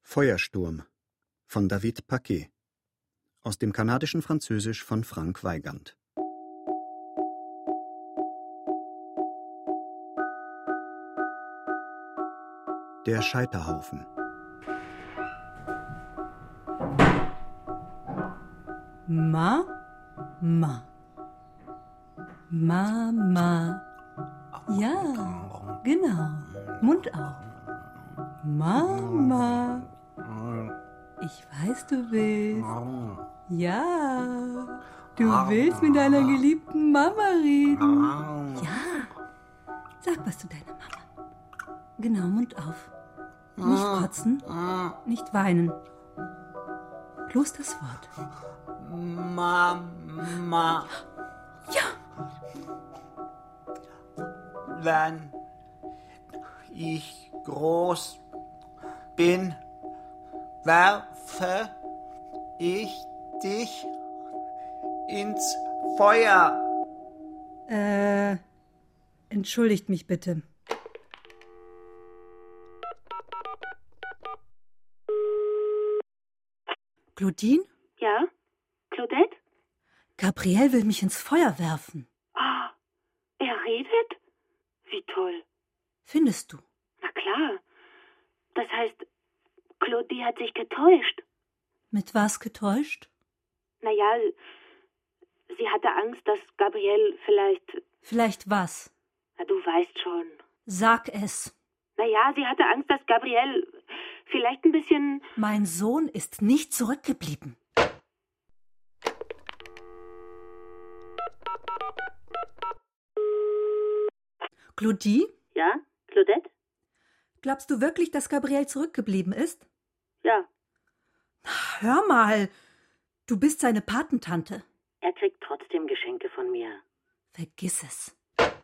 Feuersturm von David Paquet. Aus dem kanadischen Französisch von Frank Weigand. Der Scheiterhaufen. Mama. Ja, genau. Mund auf. Mama. Ich weiß, du willst. Ja. Du willst mit deiner geliebten Mama reden. Ja. Sag was zu deiner Mama. Genau, Mund auf. Nicht kotzen, nicht weinen. Bloß das Wort. Mama. Ja. Wenn ich groß bin, werfe ich dich ins Feuer. Entschuldigt mich bitte. Claudine? Ja? Claudette? Gabriel will mich ins Feuer werfen. Ah, er redet? Wie toll. Findest du? Na klar. Das heißt, Claudie hat sich getäuscht. Mit was getäuscht? Naja, sie hatte Angst, dass Gabriel vielleicht... Vielleicht was? Na, du weißt schon. Sag es. Naja, sie hatte Angst, dass Gabriel vielleicht ein bisschen... Mein Sohn ist nicht zurückgeblieben. Claudie? Ja, Claudette? Glaubst du wirklich, dass Gabriel zurückgeblieben ist? Ja. Hör mal, du bist seine Patentante. Er kriegt trotzdem Geschenke von mir. Vergiss es.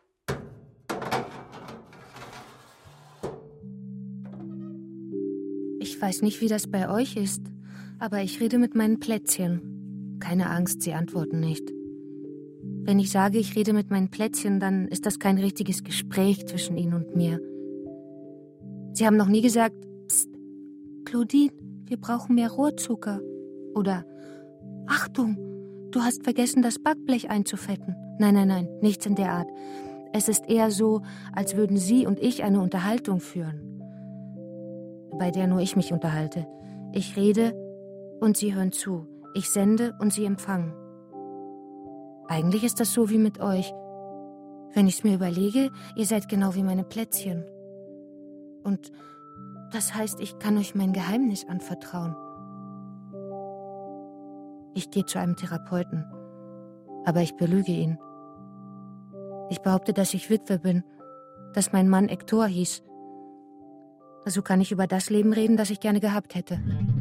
Ich weiß nicht, wie das bei euch ist, aber ich rede mit meinen Plätzchen. Keine Angst, sie antworten nicht. Wenn ich sage, ich rede mit meinen Plätzchen, dann ist das kein richtiges Gespräch zwischen ihnen und mir. Sie haben noch nie gesagt, Psst, Claudine, wir brauchen mehr Rohrzucker. Oder, Achtung, du hast vergessen, das Backblech einzufetten. Nein, nichts in der Art. Es ist eher so, als würden Sie und ich eine Unterhaltung führen, bei der nur ich mich unterhalte. Ich rede und Sie hören zu. Ich sende und Sie empfangen. Eigentlich ist das so wie mit euch. Wenn ich es mir überlege, ihr seid genau wie meine Plätzchen. Und das heißt, ich kann euch mein Geheimnis anvertrauen. Ich gehe zu einem Therapeuten, aber ich belüge ihn. Ich behaupte, dass ich Witwe bin, dass mein Mann Hector hieß. So kann ich über das Leben reden, das ich gerne gehabt hätte.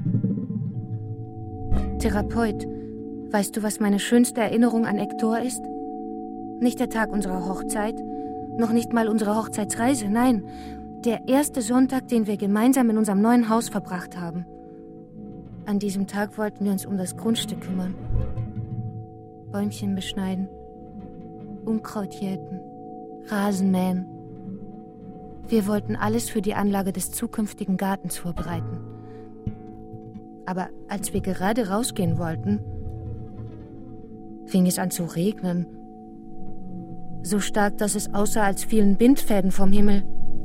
Therapeut, weißt du, was meine schönste Erinnerung an Hector ist? Nicht der Tag unserer Hochzeit, noch nicht mal unsere Hochzeitsreise, nein, der erste Sonntag, den wir gemeinsam in unserem neuen Haus verbracht haben. An diesem Tag wollten wir uns um das Grundstück kümmern. Bäumchen beschneiden, Unkraut jäten, Rasen mähen. Wir wollten alles für die Anlage des zukünftigen Gartens vorbereiten. Aber als wir gerade rausgehen wollten, fing es an zu regnen. So stark, dass es aussah, als fielen Bindfäden vom Himmel.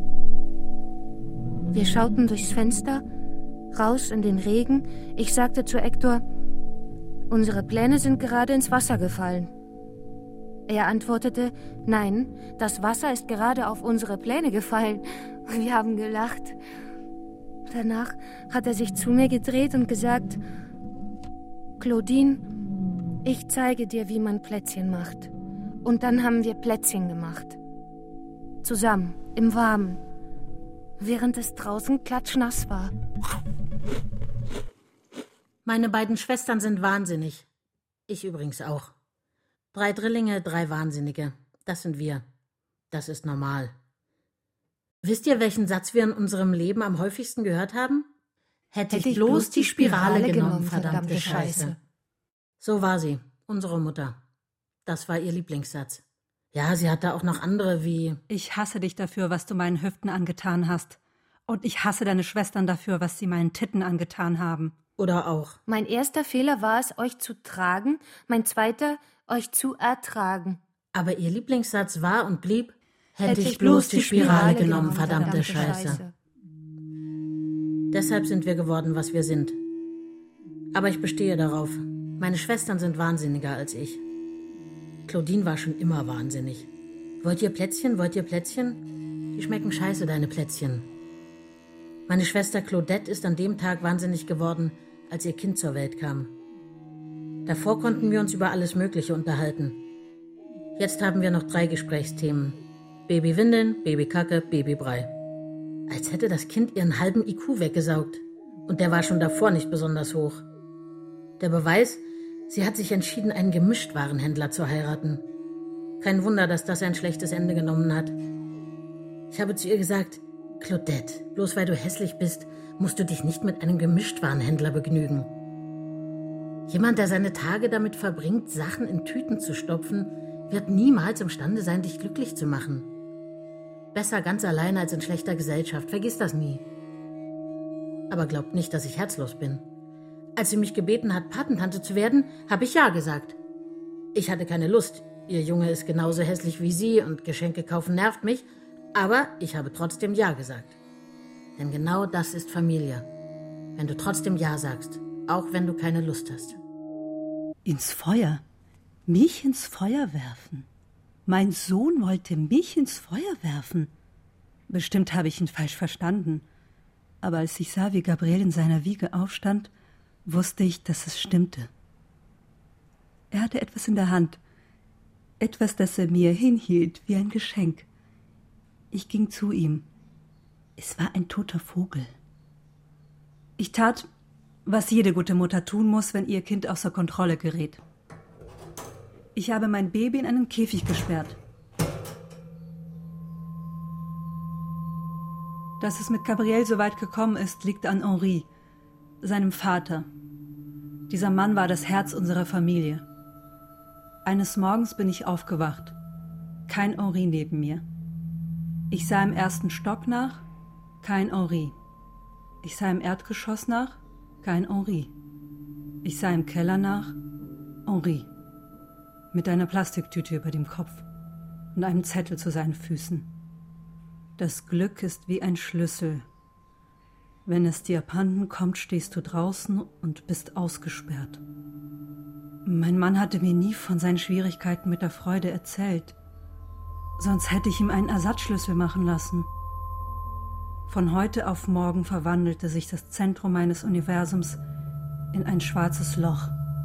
Wir schauten durchs Fenster, raus in den Regen. Ich sagte zu Hector, unsere Pläne sind gerade ins Wasser gefallen. Er antwortete, nein, das Wasser ist gerade auf unsere Pläne gefallen. Wir haben gelacht. Danach hat er sich zu mir gedreht und gesagt, Claudine, ich zeige dir, wie man Plätzchen macht. Und dann haben wir Plätzchen gemacht. Zusammen, im Warmen, während es draußen klatschnass war. Meine beiden Schwestern sind wahnsinnig. Ich übrigens auch. 3 Drillinge, 3 Wahnsinnige. Das sind wir. Das ist normal. Wisst ihr, welchen Satz wir in unserem Leben am häufigsten gehört haben? Hätte ich bloß die Spirale genommen, verdammte Scheiße. So war sie, unsere Mutter. Das war ihr Lieblingssatz. Ja, sie hatte auch noch andere wie: Ich hasse dich dafür, was du meinen Hüften angetan hast. Und ich hasse deine Schwestern dafür, was sie meinen Titten angetan haben. Oder auch. Mein erster Fehler war es, euch zu tragen, mein zweiter, euch zu ertragen. Aber ihr Lieblingssatz war und blieb: Hätte ich bloß die Spirale genommen, verdammte Scheiße. Deshalb sind wir geworden, was wir sind. Aber ich bestehe darauf. Meine Schwestern sind wahnsinniger als ich. Claudine war schon immer wahnsinnig. Wollt ihr Plätzchen, wollt ihr Plätzchen? Die schmecken scheiße, deine Plätzchen. Meine Schwester Claudette ist an dem Tag wahnsinnig geworden, als ihr Kind zur Welt kam. Davor konnten wir uns über alles Mögliche unterhalten. Jetzt haben wir noch 3 Gesprächsthemen. Babywindeln, Babykacke, Babybrei. Als hätte das Kind ihren halben IQ weggesaugt. Und der war schon davor nicht besonders hoch. Der Beweis: sie hat sich entschieden, einen Gemischtwarenhändler zu heiraten. Kein Wunder, dass das ein schlechtes Ende genommen hat. Ich habe zu ihr gesagt: Claudette, bloß weil du hässlich bist, musst du dich nicht mit einem Gemischtwarenhändler begnügen. Jemand, der seine Tage damit verbringt, Sachen in Tüten zu stopfen, wird niemals imstande sein, dich glücklich zu machen. Besser ganz alleine als in schlechter Gesellschaft, vergiss das nie. Aber glaubt nicht, dass ich herzlos bin. Als sie mich gebeten hat, Patentante zu werden, habe ich ja gesagt. Ich hatte keine Lust. Ihr Junge ist genauso hässlich wie sie und Geschenke kaufen nervt mich. Aber ich habe trotzdem ja gesagt. Denn genau das ist Familie. Wenn du trotzdem ja sagst, auch wenn du keine Lust hast. Ins Feuer? Mich ins Feuer werfen? Mein Sohn wollte mich ins Feuer werfen. Bestimmt habe ich ihn falsch verstanden. Aber als ich sah, wie Gabriel in seiner Wiege aufstand, wusste ich, dass es stimmte. Er hatte etwas in der Hand. Etwas, das er mir hinhielt, wie ein Geschenk. Ich ging zu ihm. Es war ein toter Vogel. Ich tat, was jede gute Mutter tun muss, wenn ihr Kind außer Kontrolle gerät. Ich habe mein Baby in einen Käfig gesperrt. Dass es mit Gabriel so weit gekommen ist, liegt an Henri, seinem Vater. Dieser Mann war das Herz unserer Familie. Eines Morgens bin ich aufgewacht. Kein Henri neben mir. Ich sah im 1. Stock nach, kein Henri. Ich sah im Erdgeschoss nach, kein Henri. Ich sah im Keller nach, Henri. Mit einer Plastiktüte über dem Kopf und einem Zettel zu seinen Füßen. Das Glück ist wie ein Schlüssel. Wenn es dir abhanden kommt, stehst du draußen und bist ausgesperrt. Mein Mann hatte mir nie von seinen Schwierigkeiten mit der Freude erzählt. Sonst hätte ich ihm einen Ersatzschlüssel machen lassen. Von heute auf morgen verwandelte sich das Zentrum meines Universums in ein schwarzes Loch.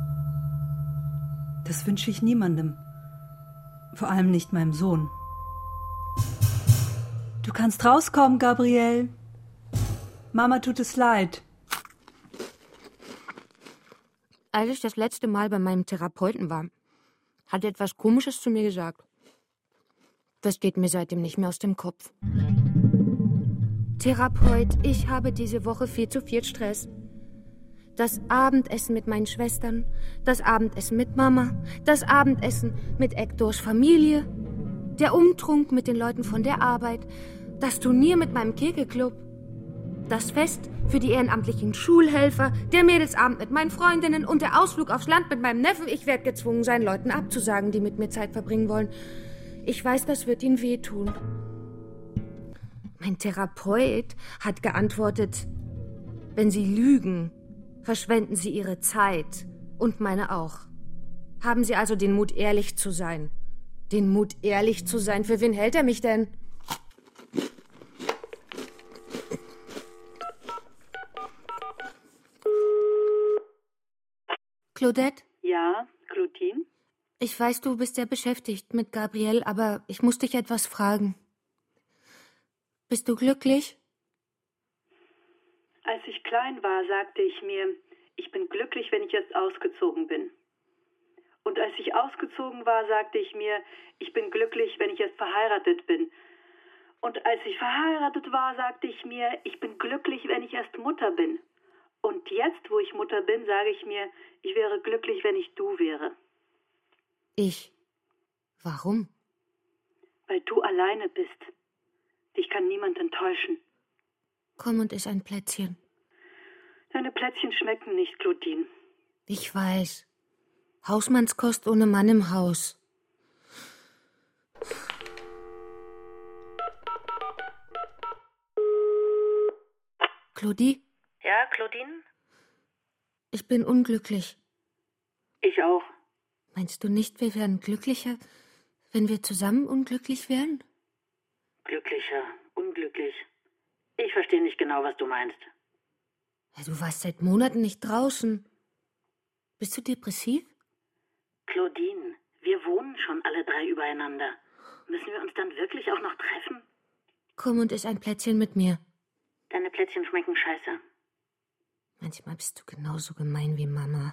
Das wünsche ich niemandem. Vor allem nicht meinem Sohn. Du kannst rauskommen, Gabriel. Mama tut es leid. Als ich das letzte Mal bei meinem Therapeuten war, hat er etwas Komisches zu mir gesagt. Das geht mir seitdem nicht mehr aus dem Kopf. Therapeut, ich habe diese Woche viel zu viel Stress. Das Abendessen mit meinen Schwestern, das Abendessen mit Mama, das Abendessen mit Hectors Familie, der Umtrunk mit den Leuten von der Arbeit, das Turnier mit meinem Kegelclub, das Fest für die ehrenamtlichen Schulhelfer, der Mädelsabend mit meinen Freundinnen und der Ausflug aufs Land mit meinem Neffen. Ich werde gezwungen sein, Leuten abzusagen, die mit mir Zeit verbringen wollen. Ich weiß, das wird ihnen wehtun. Mein Therapeut hat geantwortet, wenn Sie lügen, verschwenden Sie Ihre Zeit und meine auch. Haben Sie also den Mut, ehrlich zu sein. Den Mut, ehrlich zu sein? Für wen hält er mich denn? Claudette? Ja, Claudine? Ich weiß, du bist sehr beschäftigt mit Gabriel, aber ich muss dich etwas fragen. Bist du glücklich? Als ich klein war, sagte ich mir, ich bin glücklich, wenn ich jetzt ausgezogen bin. Und als ich ausgezogen war, sagte ich mir, ich bin glücklich, wenn ich jetzt verheiratet bin. Und als ich verheiratet war, sagte ich mir, ich bin glücklich, wenn ich erst Mutter bin. Und jetzt, wo ich Mutter bin, sage ich mir, ich wäre glücklich, wenn ich du wäre. Ich? Warum? Weil du alleine bist. Dich kann niemand enttäuschen. Komm und iss ein Plätzchen. Deine Plätzchen schmecken nicht, Claudine. Ich weiß. Hausmannskost ohne Mann im Haus. Claudie? Ja, Claudine? Ich bin unglücklich. Ich auch. Meinst du nicht, wir wären glücklicher, wenn wir zusammen unglücklich wären? Glücklicher, unglücklich. Ich verstehe nicht genau, was du meinst. Ja, du warst seit Monaten nicht draußen. Bist du depressiv? Claudine, wir wohnen schon alle 3 übereinander. Müssen wir uns dann wirklich auch noch treffen? Komm und iss ein Plätzchen mit mir. Deine Plätzchen schmecken scheiße. Manchmal bist du genauso gemein wie Mama.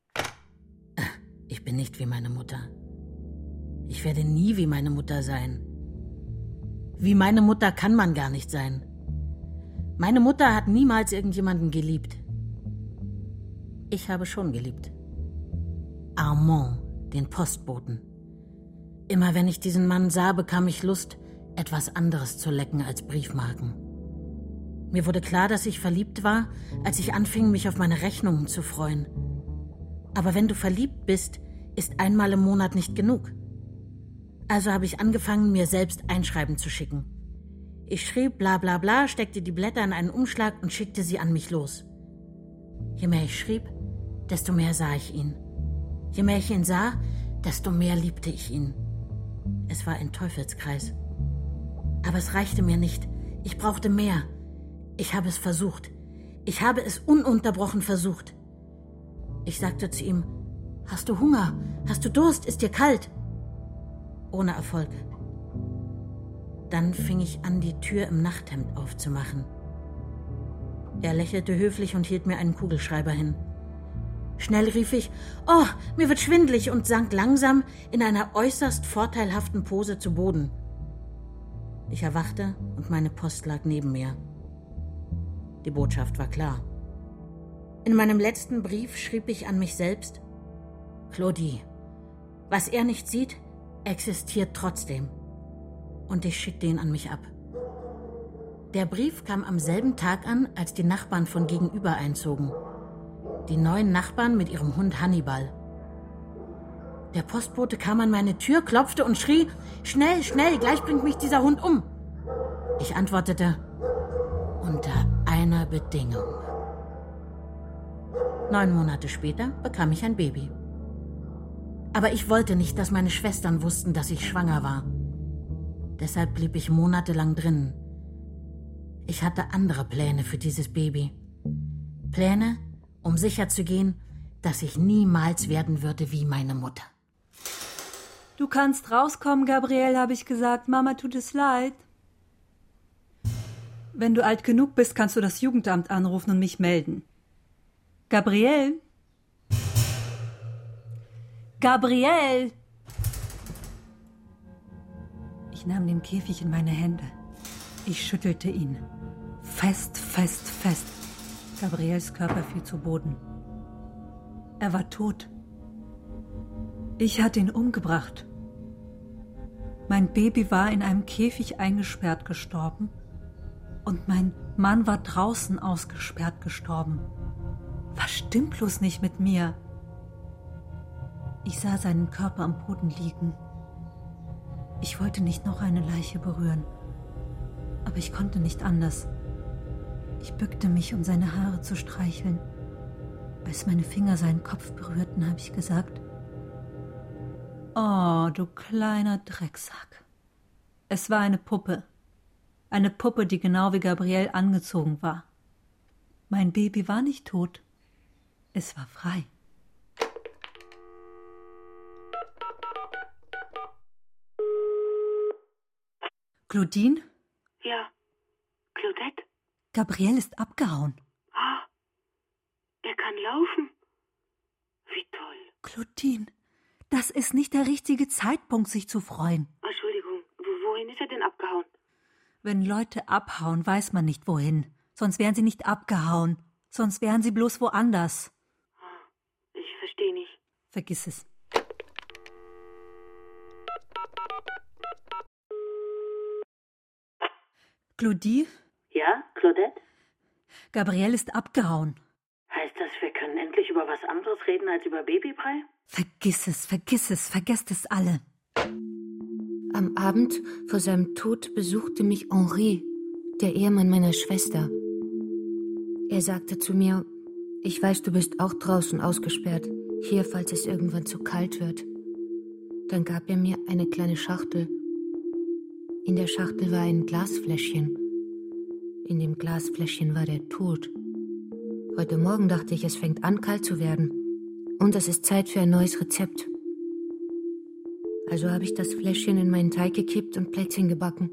Ich bin nicht wie meine Mutter. Ich werde nie wie meine Mutter sein. Wie meine Mutter kann man gar nicht sein. Meine Mutter hat niemals irgendjemanden geliebt. Ich habe schon geliebt. Armand, den Postboten. Immer wenn ich diesen Mann sah, bekam ich Lust, etwas anderes zu lecken als Briefmarken. Mir wurde klar, dass ich verliebt war, als ich anfing, mich auf meine Rechnungen zu freuen. Aber wenn du verliebt bist, ist einmal im Monat nicht genug. Also habe ich angefangen, mir selbst Einschreiben zu schicken. Ich schrieb bla bla bla, steckte die Blätter in einen Umschlag und schickte sie an mich los. Je mehr ich schrieb, desto mehr sah ich ihn. Je mehr ich ihn sah, desto mehr liebte ich ihn. Es war ein Teufelskreis. Aber es reichte mir nicht. Ich brauchte mehr. Ich habe es versucht. Ich habe es ununterbrochen versucht. Ich sagte zu ihm, hast du Hunger? Hast du Durst? Ist dir kalt? Ohne Erfolg. Dann fing ich an, die Tür im Nachthemd aufzumachen. Er lächelte höflich und hielt mir einen Kugelschreiber hin. Schnell rief ich, oh, mir wird schwindelig, und sank langsam in einer äußerst vorteilhaften Pose zu Boden. Ich erwachte und meine Post lag neben mir. Die Botschaft war klar. In meinem letzten Brief schrieb ich an mich selbst, Claudie, was er nicht sieht, existiert trotzdem. Und ich schickte ihn an mich ab. Der Brief kam am selben Tag an, als die Nachbarn von gegenüber einzogen. Die neuen Nachbarn mit ihrem Hund Hannibal. Der Postbote kam an meine Tür, klopfte und schrie, schnell, schnell, gleich bringt mich dieser Hund um. Ich antwortete, unter einer Bedingung. 9 Monate später bekam ich ein Baby. Aber ich wollte nicht, dass meine Schwestern wussten, dass ich schwanger war. Deshalb blieb ich monatelang drinnen. Ich hatte andere Pläne für dieses Baby. Pläne, um sicherzugehen, dass ich niemals werden würde wie meine Mutter. Du kannst rauskommen, Gabrielle, habe ich gesagt. Mama tut es leid. Wenn du alt genug bist, kannst du das Jugendamt anrufen und mich melden. Gabrielle? Gabrielle! Ich nahm den Käfig in meine Hände. Ich schüttelte ihn. Fest, fest, fest. Gabriels Körper fiel zu Boden. Er war tot. Ich hatte ihn umgebracht. Mein Baby war in einem Käfig eingesperrt gestorben und mein Mann war draußen ausgesperrt gestorben. Was stimmt bloß nicht mit mir? Ich sah seinen Körper am Boden liegen. Ich wollte nicht noch eine Leiche berühren, aber ich konnte nicht anders. Ich bückte mich, um seine Haare zu streicheln. Als meine Finger seinen Kopf berührten, habe ich gesagt, oh, du kleiner Drecksack. Es war eine Puppe. Eine Puppe, die genau wie Gabrielle angezogen war. Mein Baby war nicht tot. Es war frei. Claudine? Ja, Claudette? Gabrielle ist abgehauen. Ah, er kann laufen. Wie toll. Claudine, das ist nicht der richtige Zeitpunkt, sich zu freuen. Entschuldigung, wohin ist er denn abgehauen? Wenn Leute abhauen, weiß man nicht wohin. Sonst wären sie nicht abgehauen. Sonst wären sie bloß woanders. Ich verstehe nicht. Vergiss es. Claudie? Ja, Claudette? Gabrielle ist abgehauen. Heißt das, wir können endlich über was anderes reden als über Babybrei? Vergiss es, vergesst es alle. Am Abend vor seinem Tod besuchte mich Henri, der Ehemann meiner Schwester. Er sagte zu mir, ich weiß, du bist auch draußen ausgesperrt, hier, falls es irgendwann zu kalt wird. Dann gab er mir eine kleine Schachtel. In der Schachtel war ein Glasfläschchen. In dem Glasfläschchen war der Tod. Heute Morgen dachte ich, es fängt an, kalt zu werden. Und es ist Zeit für ein neues Rezept. Also habe ich das Fläschchen in meinen Teig gekippt und Plätzchen gebacken.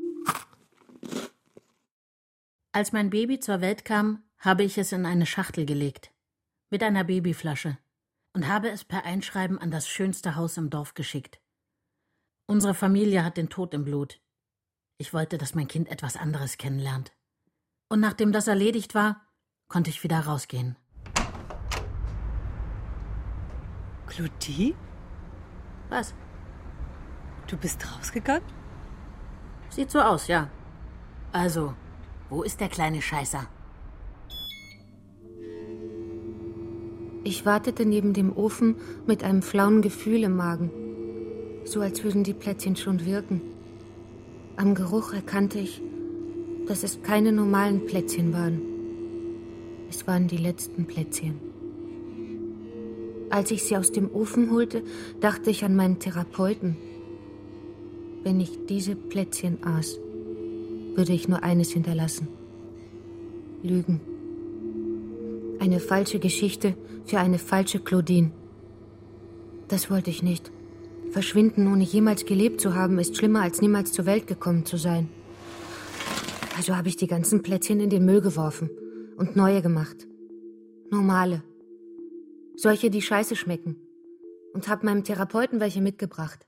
Als mein Baby zur Welt kam, habe ich es in eine Schachtel gelegt. Mit einer Babyflasche. Und habe es per Einschreiben an das schönste Haus im Dorf geschickt. Unsere Familie hat den Tod im Blut. Ich wollte, dass mein Kind etwas anderes kennenlernt. Und nachdem das erledigt war, konnte ich wieder rausgehen. Claudie? Was? Du bist rausgegangen? Sieht so aus, ja. Also, wo ist der kleine Scheißer? Ich wartete neben dem Ofen mit einem flauen Gefühl im Magen. So als würden die Plätzchen schon wirken. Am Geruch erkannte ich, dass es keine normalen Plätzchen waren. Es waren die letzten Plätzchen. Als ich sie aus dem Ofen holte, dachte ich an meinen Therapeuten. Wenn ich diese Plätzchen aß, würde ich nur eines hinterlassen: Lügen. Eine falsche Geschichte für eine falsche Claudine. Das wollte ich nicht. Verschwinden, ohne jemals gelebt zu haben, ist schlimmer, als niemals zur Welt gekommen zu sein. Also habe ich die ganzen Plätzchen in den Müll geworfen und neue gemacht. Normale. Solche, die scheiße schmecken. Und habe meinem Therapeuten welche mitgebracht.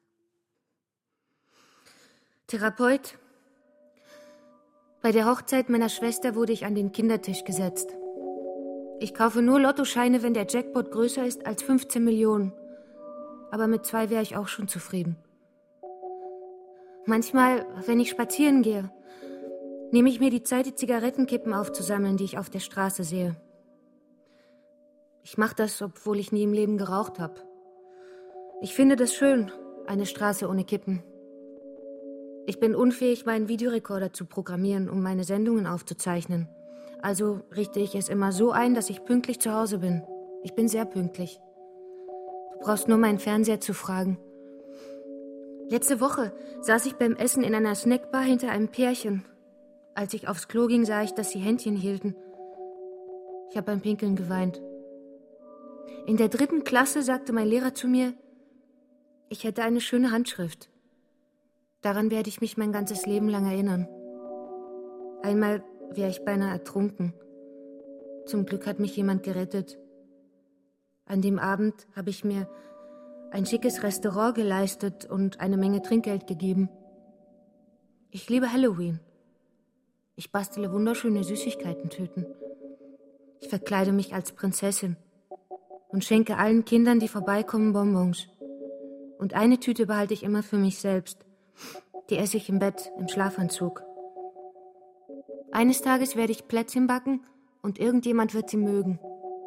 Therapeut, bei der Hochzeit meiner Schwester wurde ich an den Kindertisch gesetzt. Ich kaufe nur Lottoscheine, wenn der Jackpot größer ist als 15 Millionen. Aber mit 2 wäre ich auch schon zufrieden. Manchmal, wenn ich spazieren gehe, nehme ich mir die Zeit, die Zigarettenkippen aufzusammeln, die ich auf der Straße sehe. Ich mache das, obwohl ich nie im Leben geraucht habe. Ich finde das schön, eine Straße ohne Kippen. Ich bin unfähig, meinen Videorekorder zu programmieren, um meine Sendungen aufzuzeichnen. Also richte ich es immer so ein, dass ich pünktlich zu Hause bin. Ich bin sehr pünktlich. Du brauchst nur meinen Fernseher zu fragen. Letzte Woche saß ich beim Essen in einer Snackbar hinter einem Pärchen. Als ich aufs Klo ging, sah ich, dass sie Händchen hielten. Ich habe beim Pinkeln geweint. In der 3. Klasse sagte mein Lehrer zu mir, ich hätte eine schöne Handschrift. Daran werde ich mich mein ganzes Leben lang erinnern. Einmal wäre ich beinahe ertrunken. Zum Glück hat mich jemand gerettet. An dem Abend habe ich mir ein schickes Restaurant geleistet und eine Menge Trinkgeld gegeben. Ich liebe Halloween. Ich bastele wunderschöne Süßigkeiten-Tüten. Ich verkleide mich als Prinzessin und schenke allen Kindern, die vorbeikommen, Bonbons. Und eine Tüte behalte ich immer für mich selbst. Die esse ich im Bett, im Schlafanzug. Eines Tages werde ich Plätzchen backen und irgendjemand wird sie mögen.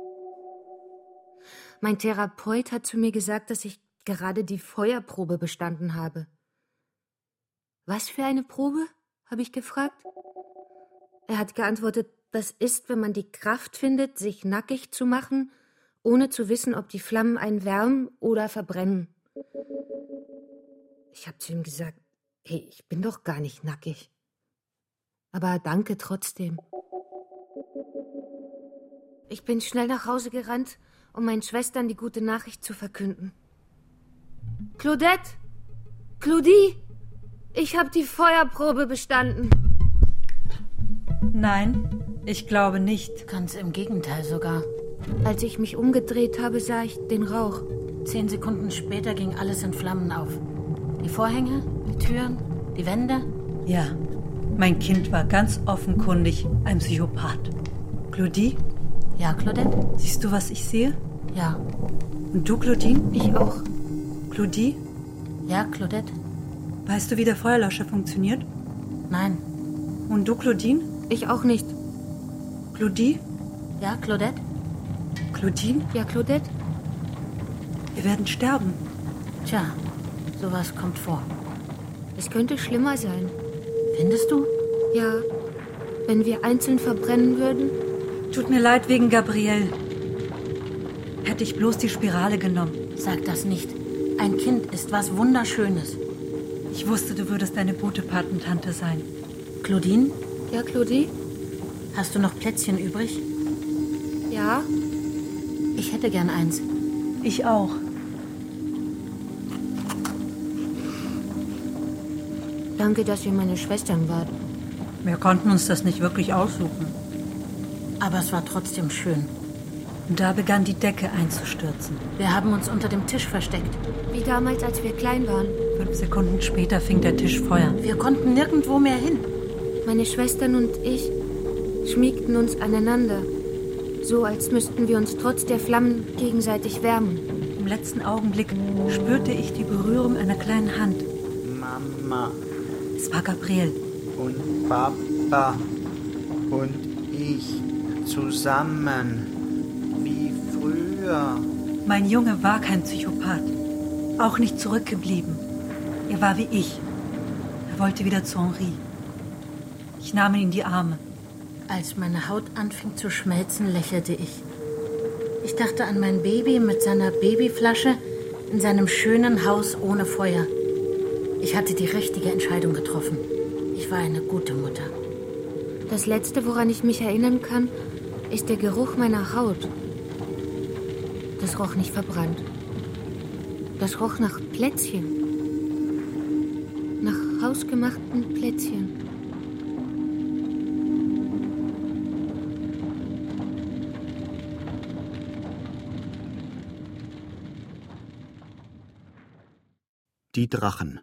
Mein Therapeut hat zu mir gesagt, dass ich gerade die Feuerprobe bestanden habe. Was für eine Probe? Habe ich gefragt. Er hat geantwortet, das ist, wenn man die Kraft findet, sich nackig zu machen, ohne zu wissen, ob die Flammen einen wärmen oder verbrennen. Ich habe zu ihm gesagt, hey, ich bin doch gar nicht nackig. Aber danke trotzdem. Ich bin schnell nach Hause gerannt, um meinen Schwestern die gute Nachricht zu verkünden. Claudette! Claudie! Ich habe die Feuerprobe bestanden. Nein, ich glaube nicht. Ganz im Gegenteil sogar. Als ich mich umgedreht habe, sah ich den Rauch. 10 Sekunden später ging alles in Flammen auf. Die Vorhänge, die Türen, die Wände. Ja, mein Kind war ganz offenkundig ein Psychopath. Claudie? Ja, Claudette? Siehst du, was ich sehe? Ja. Und du, Claudine? Ich auch. Claudie? Ja, Claudette? Weißt du, wie der Feuerlöscher funktioniert? Nein. Und du, Claudine? Ich auch nicht. Claudie? Ja, Claudette? Claudine? Ja, Claudette? Wir werden sterben. Tja, sowas kommt vor. Es könnte schlimmer sein. Findest du? Ja, wenn wir einzeln verbrennen würden. Tut mir leid wegen Gabrielle. Hätte ich bloß die Spirale genommen. Sag das nicht. Ein Kind ist was Wunderschönes. Ich wusste, du würdest eine gute Patentante sein. Claudine? Ja, Claudie? Hast du noch Plätzchen übrig? Ja? Ich hätte gern eins. Ich auch. Danke, dass ihr meine Schwestern wart. Wir konnten uns das nicht wirklich aussuchen. Aber es war trotzdem schön. Und da begann die Decke einzustürzen. Wir haben uns unter dem Tisch versteckt. Wie damals, als wir klein waren. 5 Sekunden später fing der Tisch Feuer. Wir konnten nirgendwo mehr hin. Meine Schwestern und ich schmiegten uns aneinander. So, als müssten wir uns trotz der Flammen gegenseitig wärmen. Im letzten Augenblick spürte ich die Berührung einer kleinen Hand. Mama Es war Gabrielle. und Papa und ich zusammen, wie früher. Mein Junge war kein Psychopath. Auch nicht zurückgeblieben. Er war wie ich. Er wollte wieder zu Henri. Ich nahm ihn in die Arme. Als meine Haut anfing zu schmelzen, lächelte ich. Ich dachte an mein Baby mit seiner Babyflasche in seinem schönen Haus ohne Feuer. Ich hatte die richtige Entscheidung getroffen. Ich war eine gute Mutter. Das Letzte, woran ich mich erinnern kann, ist der Geruch meiner Haut. Das roch nicht verbrannt. Das roch nach Plätzchen. Nach hausgemachten Plätzchen. Die Drachen.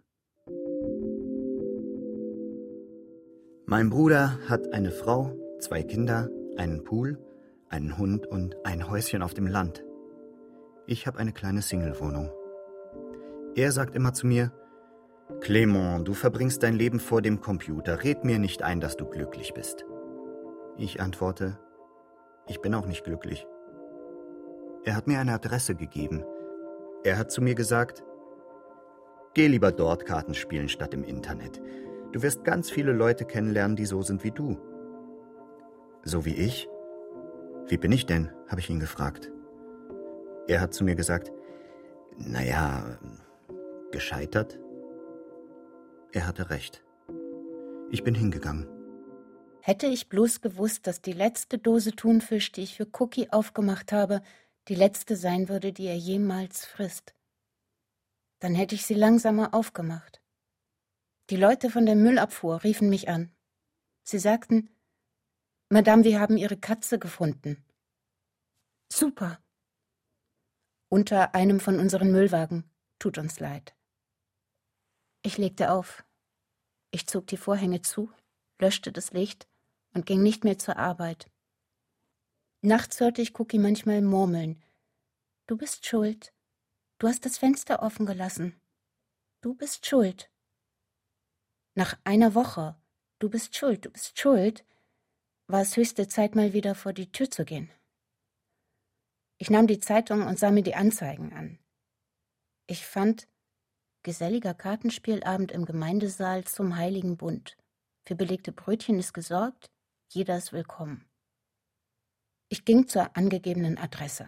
Mein Bruder hat eine Frau, 2 Kinder, einen Pool, einen Hund und ein Häuschen auf dem Land. Ich habe eine kleine Singlewohnung. Er sagt immer zu mir: Clément, du verbringst dein Leben vor dem Computer. Red mir nicht ein, dass du glücklich bist. Ich antworte: Ich bin auch nicht glücklich. Er hat mir eine Adresse gegeben. Er hat zu mir gesagt: Geh lieber dort Karten spielen statt im Internet. Du wirst ganz viele Leute kennenlernen, die so sind wie du. So wie ich? Wie bin ich denn? Habe ich ihn gefragt. Er hat zu mir gesagt: Naja, gescheitert. Er hatte recht. Ich bin hingegangen. Hätte ich bloß gewusst, dass die letzte Dose Thunfisch, die ich für Cookie aufgemacht habe, die letzte sein würde, die er jemals frisst. Dann hätte ich sie langsamer aufgemacht. Die Leute von der Müllabfuhr riefen mich an. Sie sagten: Madame, wir haben Ihre Katze gefunden. Super. Unter einem von unseren Müllwagen. Tut uns leid. Ich legte auf. Ich zog die Vorhänge zu, löschte das Licht und ging nicht mehr zur Arbeit. Nachts hörte ich Cookie manchmal murmeln: Du bist schuld. Du hast das Fenster offen gelassen. Du bist schuld. Nach einer Woche, du bist schuld, war es höchste Zeit, mal wieder vor die Tür zu gehen. Ich nahm die Zeitung und sah mir die Anzeigen an. Ich fand: geselliger Kartenspielabend im Gemeindesaal zum Heiligen Bund. Für belegte Brötchen ist gesorgt, jeder ist willkommen. Ich ging zur angegebenen Adresse.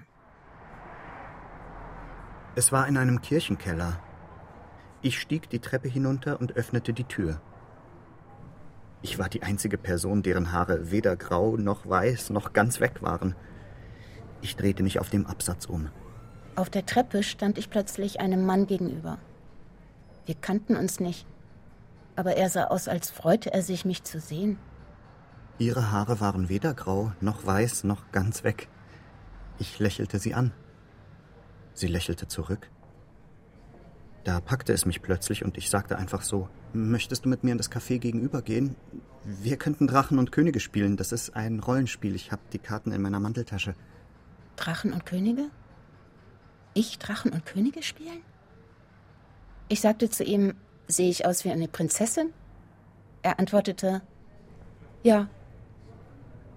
Es war in einem Kirchenkeller. Ich stieg die Treppe hinunter und öffnete die Tür. Ich war die einzige Person, deren Haare weder grau noch weiß noch ganz weg waren. Ich drehte mich auf dem Absatz um. Auf der Treppe stand ich plötzlich einem Mann gegenüber. Wir kannten uns nicht, aber er sah aus, als freute er sich, mich zu sehen. Ihre Haare waren weder grau noch weiß noch ganz weg. Ich lächelte sie an. Sie lächelte zurück. Da packte es mich plötzlich und ich sagte einfach so: Möchtest du mit mir in das Café gegenüber gehen? Wir könnten Drachen und Könige spielen. Das ist ein Rollenspiel. Ich habe die Karten in meiner Manteltasche. Drachen und Könige? Ich Drachen und Könige spielen? Ich sagte zu ihm: Sehe ich aus wie eine Prinzessin? Er antwortete: Ja.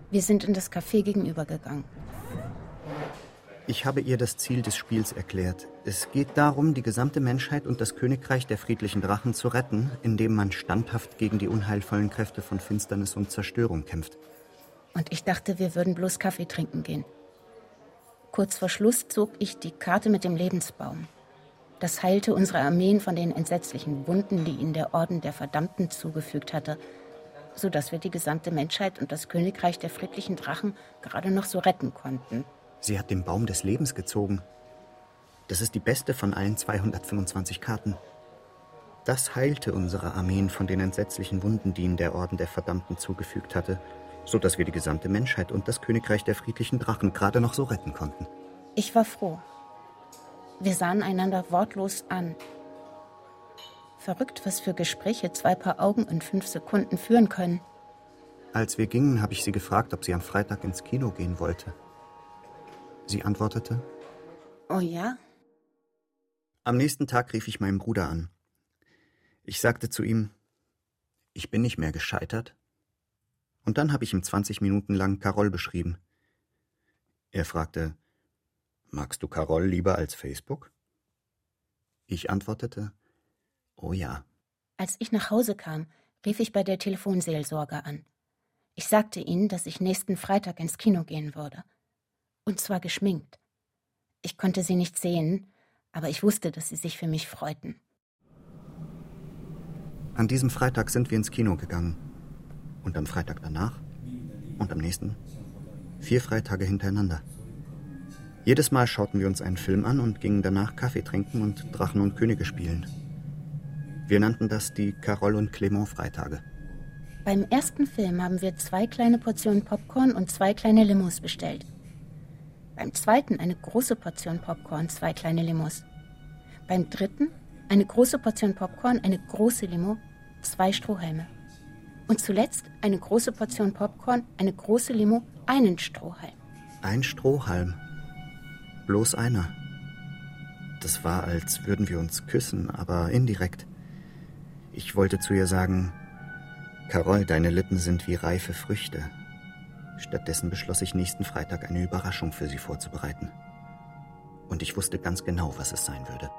Wir sind in das Café gegenübergegangen. Ich habe ihr das Ziel des Spiels erklärt. Es geht darum, die gesamte Menschheit und das Königreich der friedlichen Drachen zu retten, indem man standhaft gegen die unheilvollen Kräfte von Finsternis und Zerstörung kämpft. Und ich dachte, wir würden bloß Kaffee trinken gehen. Kurz vor Schluss zog ich die Karte mit dem Lebensbaum. Das heilte unsere Armeen von den entsetzlichen Wunden, die ihnen der Orden der Verdammten zugefügt hatte, sodass wir die gesamte Menschheit und das Königreich der friedlichen Drachen gerade noch so retten konnten. Sie hat den Baum des Lebens gezogen. Das ist die beste von allen 225 Karten. Das heilte unsere Armeen von den entsetzlichen Wunden, die ihnen der Orden der Verdammten zugefügt hatte, sodass wir die gesamte Menschheit und das Königreich der friedlichen Drachen gerade noch so retten konnten. Ich war froh. Wir sahen einander wortlos an. Verrückt, was für Gespräche 2 Paar Augen in 5 Sekunden führen können. Als wir gingen, habe ich sie gefragt, ob sie am Freitag ins Kino gehen wollte. Sie antwortete: Oh ja? Am nächsten Tag rief ich meinen Bruder an. Ich sagte zu ihm: Ich bin nicht mehr gescheitert. Und dann habe ich ihm 20 Minuten lang Carol beschrieben. Er fragte: Magst du Carol lieber als Facebook? Ich antwortete: Oh ja. Als ich nach Hause kam, rief ich bei der Telefonseelsorge an. Ich sagte ihnen, dass ich nächsten Freitag ins Kino gehen würde. Und zwar geschminkt. Ich konnte sie nicht sehen, aber ich wusste, dass sie sich für mich freuten. An diesem Freitag sind wir ins Kino gegangen. Und am Freitag danach. Und am nächsten. 4 Freitage hintereinander. Jedes Mal schauten wir uns einen Film an und gingen danach Kaffee trinken und Drachen und Könige spielen. Wir nannten das die Carol und Clément Freitage. Beim ersten Film haben wir 2 kleine Portionen Popcorn und 2 kleine Limos bestellt. Beim zweiten eine große Portion Popcorn, 2 kleine Limos. Beim dritten eine große Portion Popcorn, eine große Limo, 2 Strohhalme. Und zuletzt eine große Portion Popcorn, eine große Limo, einen Strohhalm. Ein Strohhalm. Bloß einer. Das war, als würden wir uns küssen, aber indirekt. Ich wollte zu ihr sagen: Carol, deine Lippen sind wie reife Früchte. Stattdessen beschloss ich, nächsten Freitag eine Überraschung für sie vorzubereiten. Und ich wusste ganz genau, was es sein würde.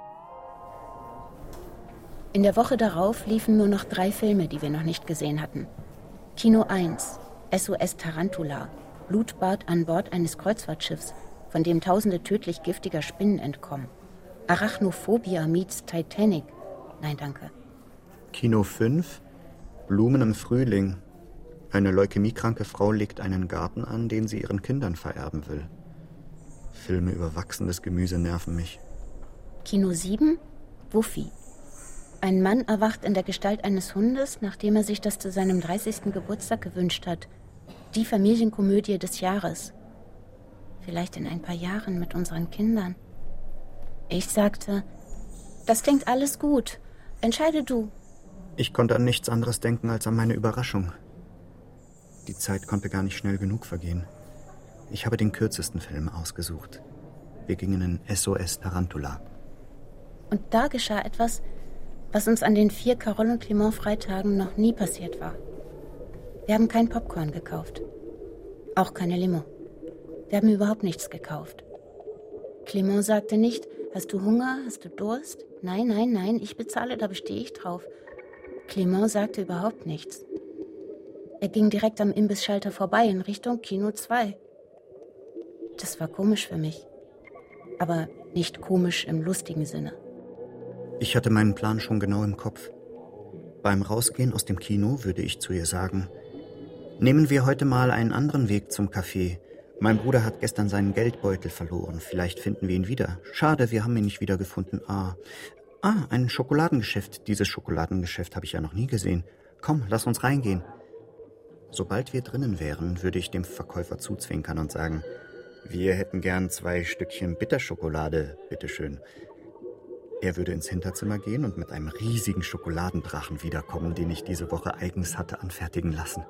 In der Woche darauf liefen nur noch 3 Filme, die wir noch nicht gesehen hatten. Kino 1, SOS Tarantula, Blutbad an Bord eines Kreuzfahrtschiffs, von dem Tausende tödlich giftiger Spinnen entkommen. Arachnophobia meets Titanic. Nein, danke. Kino 5, Blumen im Frühling. Eine leukämiekranke Frau legt einen Garten an, den sie ihren Kindern vererben will. Filme über wachsendes Gemüse nerven mich. Kino 7, Wuffy. Ein Mann erwacht in der Gestalt eines Hundes, nachdem er sich das zu seinem 30. Geburtstag gewünscht hat. Die Familienkomödie des Jahres. Vielleicht in ein paar Jahren mit unseren Kindern. Ich sagte: Das klingt alles gut. Entscheide du. Ich konnte an nichts anderes denken als an meine Überraschung. Die Zeit konnte gar nicht schnell genug vergehen. Ich habe den kürzesten Film ausgesucht. Wir gingen in SOS Tarantula. Und da geschah etwas, was uns an den 4 Carol und Clément Freitagen noch nie passiert war. Wir haben kein Popcorn gekauft. Auch keine Limo. Wir haben überhaupt nichts gekauft. Clément sagte nicht: Hast du Hunger? Hast du Durst? Nein, nein, nein, ich bezahle, da bestehe ich drauf. Clément sagte überhaupt nichts. Er ging direkt am Imbissschalter vorbei in Richtung Kino 2. Das war komisch für mich. Aber nicht komisch im lustigen Sinne. Ich hatte meinen Plan schon genau im Kopf. Beim Rausgehen aus dem Kino würde ich zu ihr sagen: Nehmen wir heute mal einen anderen Weg zum Café. Mein Bruder hat gestern seinen Geldbeutel verloren. Vielleicht finden wir ihn wieder. Schade, wir haben ihn nicht wiedergefunden. Ein Schokoladengeschäft. Dieses Schokoladengeschäft habe ich ja noch nie gesehen. Komm, lass uns reingehen. Sobald wir drinnen wären, würde ich dem Verkäufer zuzwinkern und sagen: Wir hätten gern 2 Stückchen Bitterschokolade, bitteschön. Er würde ins Hinterzimmer gehen und mit einem riesigen Schokoladendrachen wiederkommen, den ich diese Woche eigens hatte anfertigen lassen.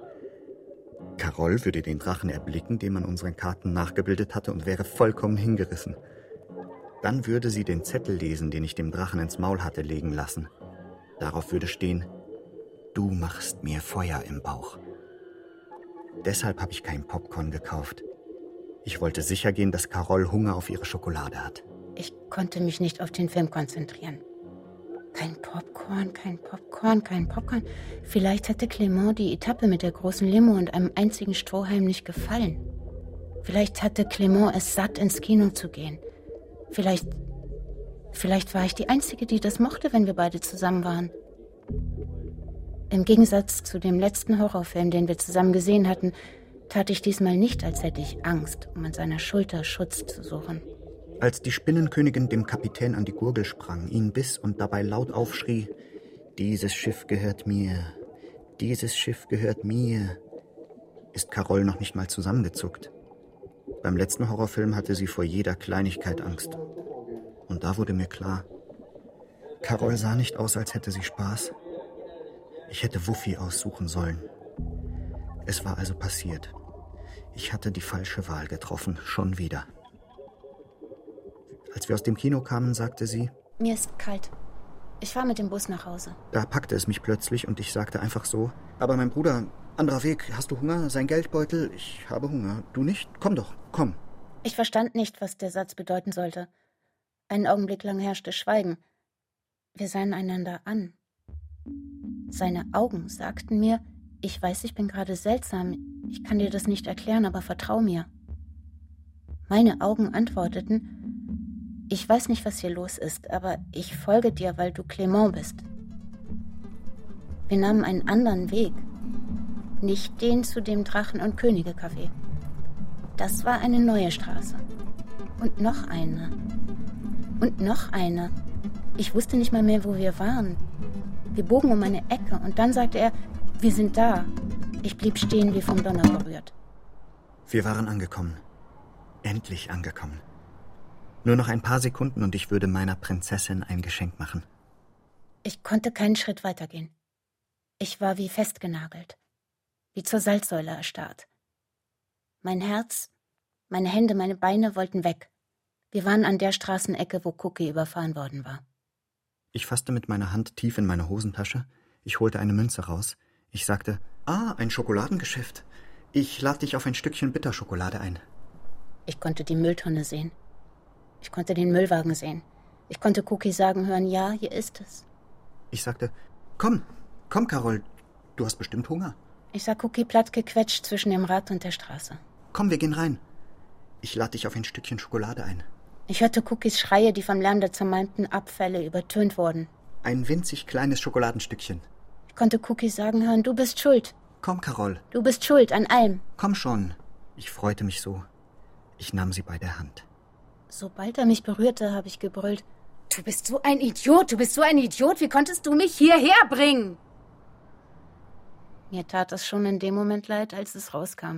Carol würde den Drachen erblicken, den man unseren Karten nachgebildet hatte, und wäre vollkommen hingerissen. Dann würde sie den Zettel lesen, den ich dem Drachen ins Maul hatte legen lassen. Darauf würde stehen: Du machst mir Feuer im Bauch. Deshalb habe ich kein Popcorn gekauft. Ich wollte sicher gehen, dass Carole Hunger auf ihre Schokolade hat. Ich konnte mich nicht auf den Film konzentrieren. Kein Popcorn, kein Popcorn, kein Popcorn. Vielleicht hatte Clement die Etappe mit der großen Limo und einem einzigen Strohhalm nicht gefallen. Vielleicht hatte Clement es satt, ins Kino zu gehen. Vielleicht war ich die Einzige, die das mochte, wenn wir beide zusammen waren. Im Gegensatz zu dem letzten Horrorfilm, den wir zusammen gesehen hatten, tat ich diesmal nicht, als hätte ich Angst, um an seiner Schulter Schutz zu suchen. Als die Spinnenkönigin dem Kapitän an die Gurgel sprang, ihn biss und dabei laut aufschrie, »Dieses Schiff gehört mir, dieses Schiff gehört mir«, ist Carole noch nicht mal zusammengezuckt. Beim letzten Horrorfilm hatte sie vor jeder Kleinigkeit Angst. Und da wurde mir klar, Carole sah nicht aus, als hätte sie Spaß. Ich hätte Wuffi aussuchen sollen. Es war also passiert. Ich hatte die falsche Wahl getroffen, schon wieder. Als wir aus dem Kino kamen, sagte sie, »Mir ist kalt. Ich fahre mit dem Bus nach Hause.« Da packte es mich plötzlich und ich sagte einfach so, »Aber mein Bruder, anderer Weg, hast du Hunger? Sein Geldbeutel? Ich habe Hunger. Du nicht? Komm doch, komm.« Ich verstand nicht, was der Satz bedeuten sollte. Einen Augenblick lang herrschte Schweigen. Wir sahen einander an. Seine Augen sagten mir, ich weiß, ich bin gerade seltsam, ich kann dir das nicht erklären, aber vertrau mir. Meine Augen antworteten, ich weiß nicht, was hier los ist, aber ich folge dir, weil du Clement bist. Wir nahmen einen anderen Weg, nicht den zu dem Drachen- und Könige-Café. Das war eine neue Straße. Und noch eine. Und noch eine. Ich wusste nicht mal mehr, wo wir waren. Wir bogen um eine Ecke und dann sagte er, wir sind da. Ich blieb stehen, wie vom Donner berührt. Wir waren angekommen. Endlich angekommen. Nur noch ein paar Sekunden und ich würde meiner Prinzessin ein Geschenk machen. Ich konnte keinen Schritt weitergehen. Ich war wie festgenagelt, wie zur Salzsäule erstarrt. Mein Herz, meine Hände, meine Beine wollten weg. Wir waren an der Straßenecke, wo Cookie überfahren worden war. Ich fasste mit meiner Hand tief in meine Hosentasche. Ich holte eine Münze raus. Ich sagte, ein Schokoladengeschäft. Ich lade dich auf ein Stückchen Bitterschokolade ein. Ich konnte die Mülltonne sehen. Ich konnte den Müllwagen sehen. Ich konnte Cookie sagen hören, ja, hier ist es. Ich sagte, komm, Carole, du hast bestimmt Hunger. Ich sah Cookie platt gequetscht zwischen dem Rad und der Straße. Komm, wir gehen rein. Ich lade dich auf ein Stückchen Schokolade ein. Ich hörte Cookies Schreie, die vom Lärm der zermalmten Abfälle übertönt wurden. Ein winzig kleines Schokoladenstückchen. Ich konnte Cookie sagen hören, du bist schuld. Komm, Carole. Du bist schuld an allem. Komm schon. Ich freute mich so. Ich nahm sie bei der Hand. Sobald er mich berührte, habe ich gebrüllt, du bist so ein Idiot, wie konntest du mich hierher bringen? Mir tat es schon in dem Moment leid, als es rauskam.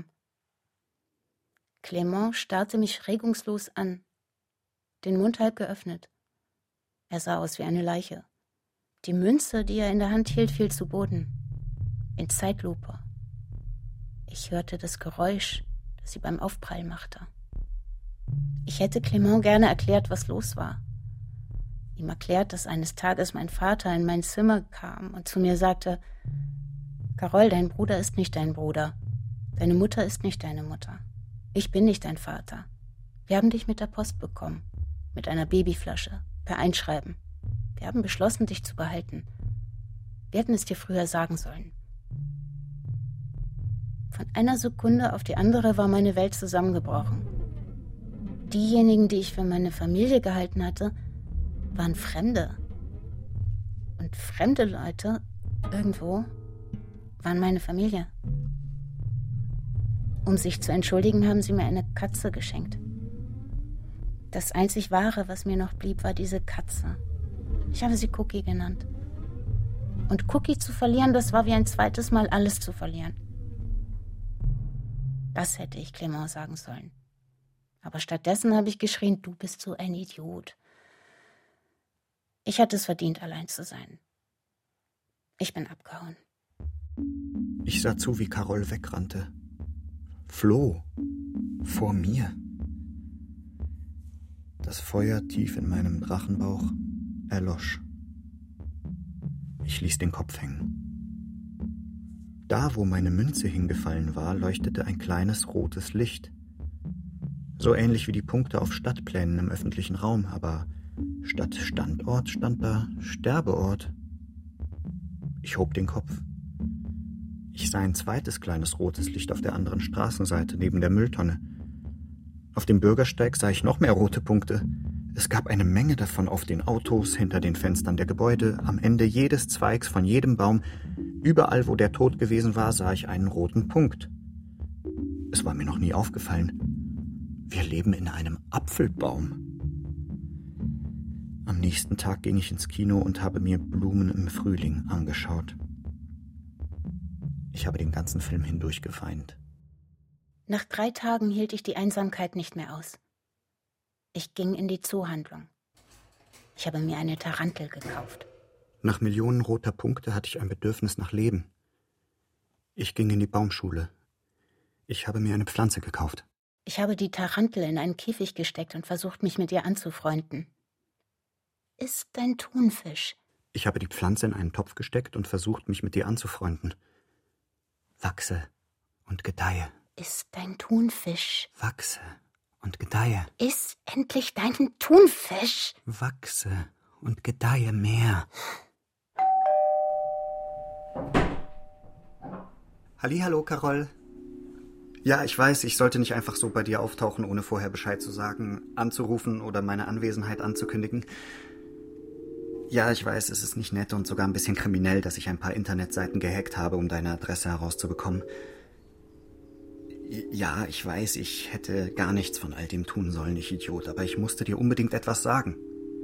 Clement starrte mich regungslos an, den Mund halb geöffnet. Er sah aus wie eine Leiche. Die Münze, die er in der Hand hielt, fiel zu Boden. In Zeitlupe. Ich hörte das Geräusch, das sie beim Aufprall machte. Ich hätte Clement gerne erklärt, was los war. Ihm erklärt, dass eines Tages mein Vater in mein Zimmer kam und zu mir sagte, Carole, dein Bruder ist nicht dein Bruder. Deine Mutter ist nicht deine Mutter. Ich bin nicht dein Vater. Wir haben dich mit der Post bekommen. Mit einer Babyflasche. Per Einschreiben. Wir haben beschlossen, dich zu behalten. Wir hätten es dir früher sagen sollen. Von einer Sekunde auf die andere war meine Welt zusammengebrochen. Diejenigen, die ich für meine Familie gehalten hatte, waren Fremde. Und fremde Leute, irgendwo, waren meine Familie. Um sich zu entschuldigen, haben sie mir eine Katze geschenkt. Das einzig Wahre, was mir noch blieb, war diese Katze. Ich habe sie Cookie genannt. Und Cookie zu verlieren, das war wie ein zweites Mal alles zu verlieren. Das hätte ich Clement sagen sollen. Aber stattdessen habe ich geschrien, du bist so ein Idiot. Ich hatte es verdient, allein zu sein. Ich bin abgehauen. Ich sah zu, wie Carole wegrannte. Floh. Vor mir. Das Feuer tief in meinem Drachenbauch erlosch. Ich ließ den Kopf hängen. Da, wo meine Münze hingefallen war, leuchtete ein kleines rotes Licht. So ähnlich wie die Punkte auf Stadtplänen im öffentlichen Raum, aber statt Standort stand da Sterbeort. Ich hob den Kopf. Ich sah ein zweites kleines rotes Licht auf der anderen Straßenseite, neben der Mülltonne. Auf dem Bürgersteig sah ich noch mehr rote Punkte. Es gab eine Menge davon auf den Autos, hinter den Fenstern der Gebäude, am Ende jedes Zweigs von jedem Baum. Überall, wo der Tod gewesen war, sah ich einen roten Punkt. Es war mir noch nie aufgefallen. Wir leben in einem Apfelbaum. Am nächsten Tag ging ich ins Kino und habe mir Blumen im Frühling angeschaut. Ich habe den ganzen Film hindurch geweint. Nach 3 Tagen hielt ich die Einsamkeit nicht mehr aus. Ich ging in die Zoohandlung. Ich habe mir eine Tarantel gekauft. Nach Millionen roter Punkte hatte ich ein Bedürfnis nach Leben. Ich ging in die Baumschule. Ich habe mir eine Pflanze gekauft. Ich habe die Tarantel in einen Käfig gesteckt und versucht, mich mit ihr anzufreunden. Ist ein Thunfisch. Ich habe die Pflanze in einen Topf gesteckt und versucht, mich mit ihr anzufreunden. Wachse und gedeihe. Ist ein Thunfisch. Wachse und gedeihe. Iss endlich deinen Thunfisch. Wachse und gedeihe mehr. Hallihallo, Carol. Ja, ich weiß, ich sollte nicht einfach so bei dir auftauchen, ohne vorher Bescheid zu sagen, anzurufen oder meine Anwesenheit anzukündigen. Ja, ich weiß, es ist nicht nett und sogar ein bisschen kriminell, dass ich ein paar Internetseiten gehackt habe, um deine Adresse herauszubekommen. Ja, ich weiß, ich hätte gar nichts von all dem tun sollen, ich Idiot, aber ich musste dir unbedingt etwas sagen.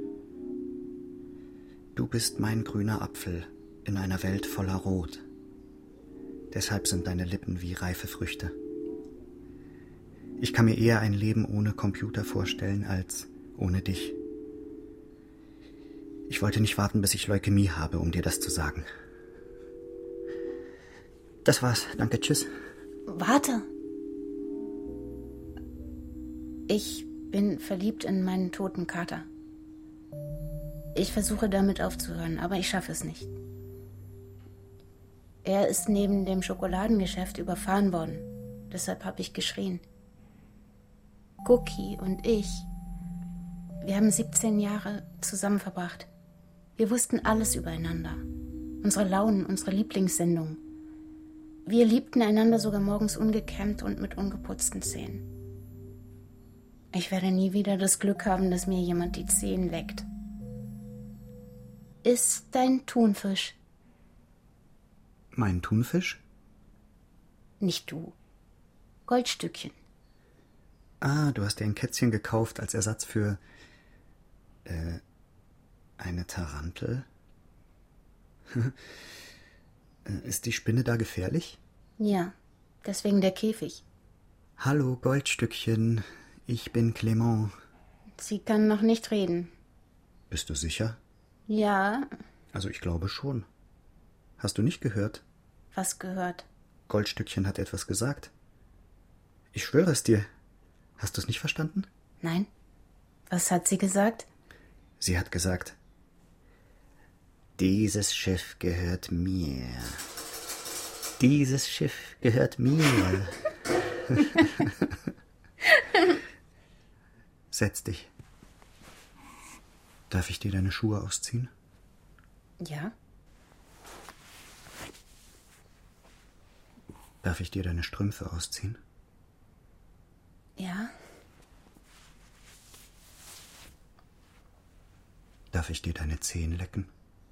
Du bist mein grüner Apfel in einer Welt voller Rot. Deshalb sind deine Lippen wie reife Früchte. Ich kann mir eher ein Leben ohne Computer vorstellen als ohne dich. Ich wollte nicht warten, bis ich Leukämie habe, um dir das zu sagen. Das war's. Danke, tschüss. Warte. Ich bin verliebt in meinen toten Kater. Ich versuche damit aufzuhören, aber ich schaffe es nicht. Er ist neben dem Schokoladengeschäft überfahren worden. Deshalb habe ich geschrien. Cookie und ich, wir haben 17 Jahre zusammen verbracht. Wir wussten alles übereinander. Unsere Launen, unsere Lieblingssendungen. Wir liebten einander sogar morgens ungekämmt und mit ungeputzten Zähnen. Ich werde nie wieder das Glück haben, dass mir jemand die Zehen leckt. Ist dein Thunfisch? Mein Thunfisch? Nicht du. Goldstückchen. Ah, du hast dir ein Kätzchen gekauft als Ersatz für... eine Tarantel? Ist die Spinne da gefährlich? Ja, deswegen der Käfig. Hallo, Goldstückchen. Ich bin Clement. Sie kann noch nicht reden. Bist du sicher? Ja. Also ich glaube schon. Hast du nicht gehört? Was gehört? Goldstückchen hat etwas gesagt. Ich schwöre es dir. Hast du es nicht verstanden? Nein. Was hat sie gesagt? Sie hat gesagt, dieses Schiff gehört mir. Dieses Schiff gehört mir. Setz dich. Darf ich dir deine Schuhe ausziehen? Ja. Darf ich dir deine Strümpfe ausziehen? Ja. Darf ich dir deine Zehen lecken?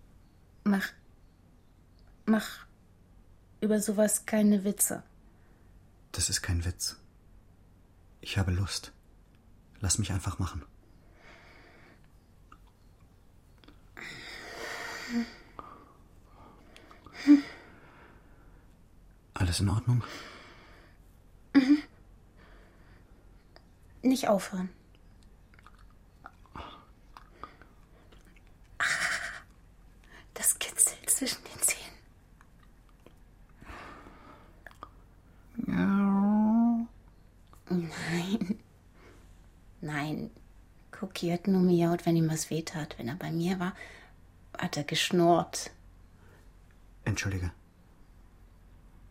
Mach über sowas keine Witze. Das ist kein Witz. Ich habe Lust. Lass mich einfach machen. Alles in Ordnung? Nicht aufhören. Das kitzelt zwischen den Zähnen. Nein. Cookie hat nur miaut, wenn ihm was wehtat. Wenn er bei mir war, hat er geschnurrt. Entschuldige.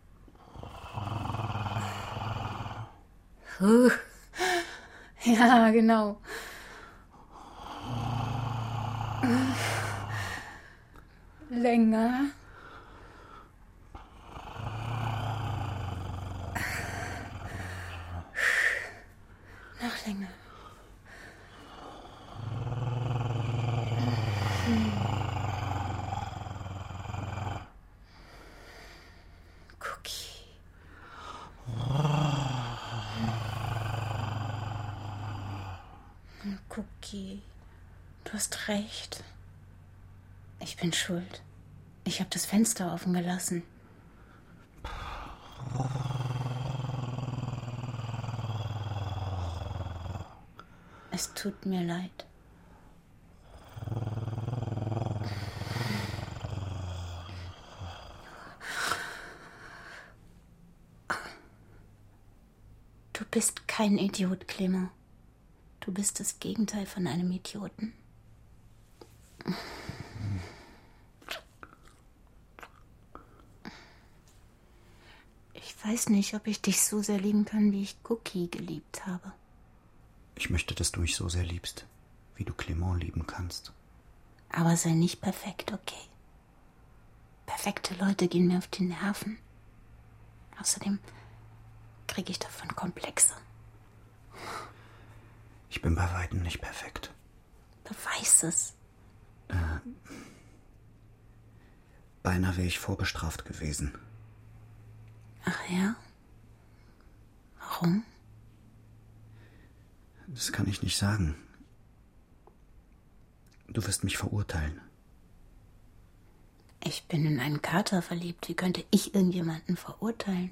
Ja, genau. Länger. Noch länger. Cookie. Cookie, du hast recht. Ich bin schuld. Ich habe das Fenster offen gelassen. Es tut mir leid. Du bist kein Idiot, Clement. Du bist das Gegenteil von einem Idioten. Ich weiß nicht, ob ich dich so sehr lieben kann, wie ich Cookie geliebt habe. Ich möchte, dass du mich so sehr liebst, wie du Clement lieben kannst. Aber sei nicht perfekt, okay? Perfekte Leute gehen mir auf die Nerven. Außerdem kriege ich davon Komplexe. Ich bin bei weitem nicht perfekt. Beweis es. Beinahe wäre ich vorbestraft gewesen. Ach ja? Warum? Das kann ich nicht sagen. Du wirst mich verurteilen. Ich bin in einen Kater verliebt. Wie könnte ich irgendjemanden verurteilen?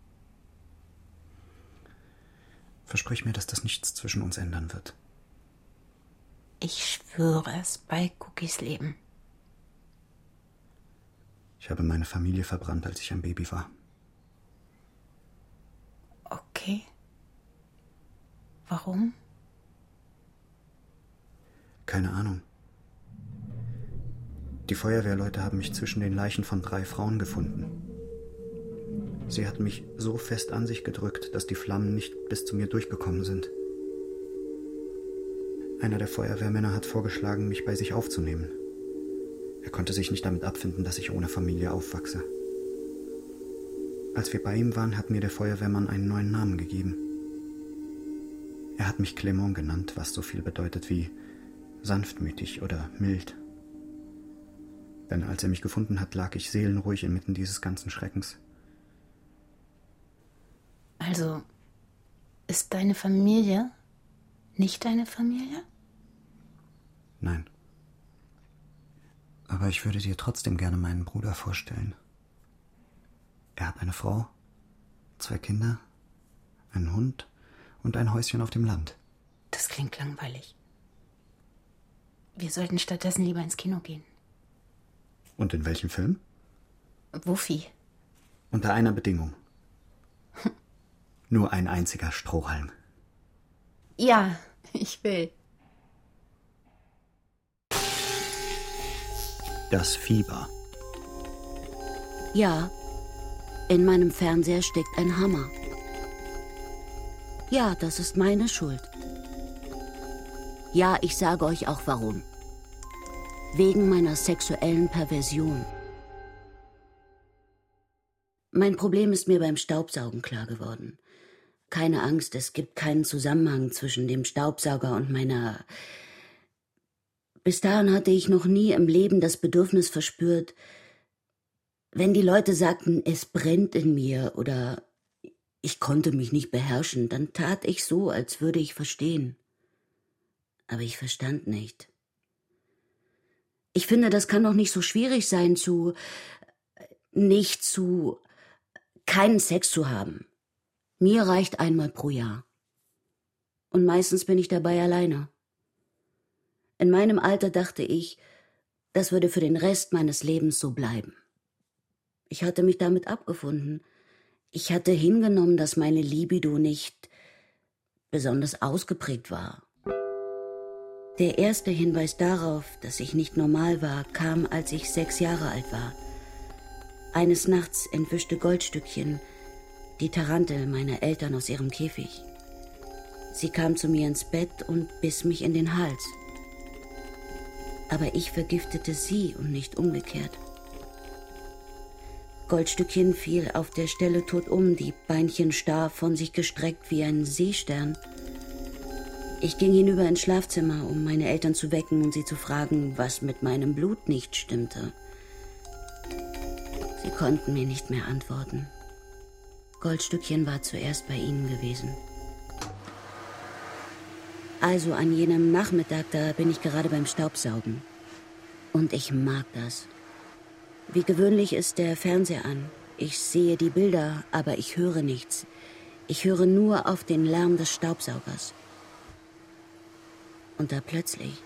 Versprich mir, dass das nichts zwischen uns ändern wird. Ich schwöre es bei Cookies Leben. Ich habe meine Familie verbrannt, als ich ein Baby war. Okay. Warum? Keine Ahnung. Die Feuerwehrleute haben mich zwischen den Leichen von 3 Frauen gefunden. Sie hatten mich so fest an sich gedrückt, dass die Flammen nicht bis zu mir durchgekommen sind. Einer der Feuerwehrmänner hat vorgeschlagen, mich bei sich aufzunehmen. Er konnte sich nicht damit abfinden, dass ich ohne Familie aufwachse. Als wir bei ihm waren, hat mir der Feuerwehrmann einen neuen Namen gegeben. Er hat mich Clement genannt, was so viel bedeutet wie sanftmütig oder mild. Denn als er mich gefunden hat, lag ich seelenruhig inmitten dieses ganzen Schreckens. Also, ist deine Familie nicht deine Familie? Nein. Aber ich würde dir trotzdem gerne meinen Bruder vorstellen. Er hat eine Frau, 2 Kinder, einen Hund und ein Häuschen auf dem Land. Das klingt langweilig. Wir sollten stattdessen lieber ins Kino gehen. Und in welchem Film? Wuffi. Unter einer Bedingung. Nur ein einziger Strohhalm. Ja, ich will. Das Fieber. Ja, in meinem Fernseher steckt ein Hammer. Ja, das ist meine Schuld. Ja, ich sage euch auch warum. Wegen meiner sexuellen Perversion. Mein Problem ist mir beim Staubsaugen klar geworden. Keine Angst, es gibt keinen Zusammenhang zwischen dem Staubsauger und meiner... Bis dahin hatte ich noch nie im Leben das Bedürfnis verspürt, wenn die Leute sagten, es brennt in mir oder ich konnte mich nicht beherrschen, dann tat ich so, als würde ich verstehen. Aber ich verstand nicht. Ich finde, das kann doch nicht so schwierig sein, keinen Sex zu haben. Mir reicht einmal pro Jahr. Und meistens bin ich dabei alleine. In meinem Alter dachte ich, das würde für den Rest meines Lebens so bleiben. Ich hatte mich damit abgefunden. Ich hatte hingenommen, dass meine Libido nicht besonders ausgeprägt war. Der erste Hinweis darauf, dass ich nicht normal war, kam, als ich 6 Jahre alt war. Eines Nachts entwischte Goldstückchen die Tarantel meiner Eltern aus ihrem Käfig. Sie kam zu mir ins Bett und biss mich in den Hals. Aber ich vergiftete sie und nicht umgekehrt. Goldstückchen fiel auf der Stelle tot um, die Beinchen starr von sich gestreckt wie ein Seestern. Ich ging hinüber ins Schlafzimmer, um meine Eltern zu wecken und sie zu fragen, was mit meinem Blut nicht stimmte. Sie konnten mir nicht mehr antworten. Goldstückchen war zuerst bei ihnen gewesen. Also an jenem Nachmittag, da bin ich gerade beim Staubsaugen. Und ich mag das. Wie gewöhnlich ist der Fernseher an. Ich sehe die Bilder, aber ich höre nichts. Ich höre nur auf den Lärm des Staubsaugers. Und da plötzlich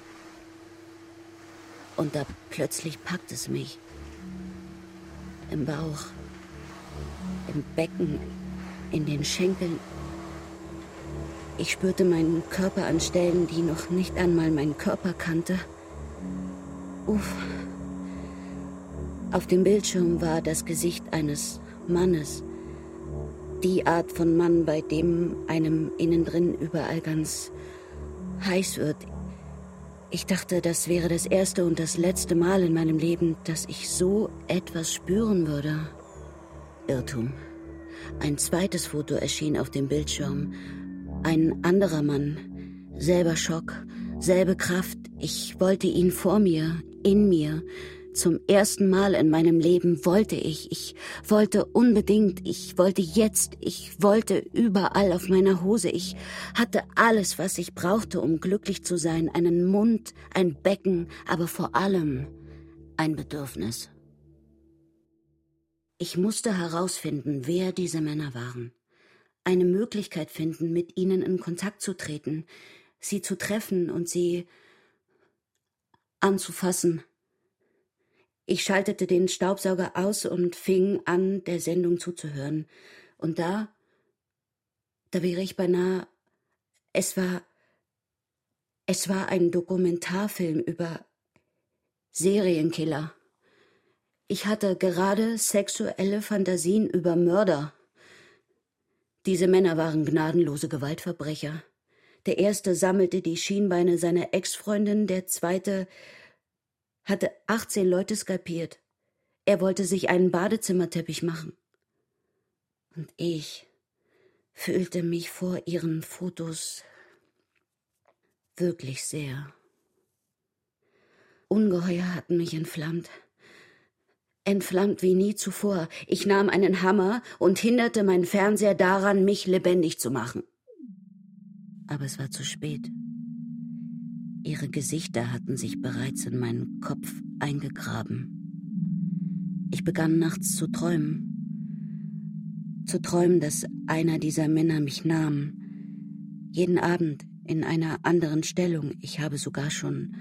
packt es mich. Im Bauch, im Becken, in den Schenkeln. Ich spürte meinen Körper an Stellen, die noch nicht einmal mein Körper kannte. Uff. Auf dem Bildschirm war das Gesicht eines Mannes. Die Art von Mann, bei dem einem innen drin überall ganz heiß wird. Ich dachte, das wäre das erste und das letzte Mal in meinem Leben, dass ich so etwas spüren würde. Irrtum. Ein zweites Foto erschien auf dem Bildschirm. Ein anderer Mann. Selber Schock, selbe Kraft. Ich wollte ihn vor mir, in mir. Zum ersten Mal in meinem Leben wollte ich. Ich wollte unbedingt. Ich wollte jetzt. Ich wollte überall auf meiner Hose. Ich hatte alles, was ich brauchte, um glücklich zu sein. Einen Mund, ein Becken, aber vor allem ein Bedürfnis. Ich musste herausfinden, wer diese Männer waren. Eine Möglichkeit finden, mit ihnen in Kontakt zu treten, sie zu treffen und sie anzufassen. Ich schaltete den Staubsauger aus und fing an, der Sendung zuzuhören. Und da wäre ich beinahe... Es war ein Dokumentarfilm über Serienkiller. Ich hatte gerade sexuelle Fantasien über Mörder. Diese Männer waren gnadenlose Gewaltverbrecher. Der erste sammelte die Schienbeine seiner Ex-Freundin, der zweite hatte 18 Leute skalpiert. Er wollte sich einen Badezimmerteppich machen. Und ich fühlte mich vor ihren Fotos wirklich sehr. Ungeheuer hatten mich entflammt. Entflammt wie nie zuvor. Ich nahm einen Hammer und hinderte meinen Fernseher daran, mich lebendig zu machen. Aber es war zu spät. Ihre Gesichter hatten sich bereits in meinen Kopf eingegraben. Ich begann nachts zu träumen. Zu träumen, dass einer dieser Männer mich nahm. Jeden Abend in einer anderen Stellung. Ich habe sogar schon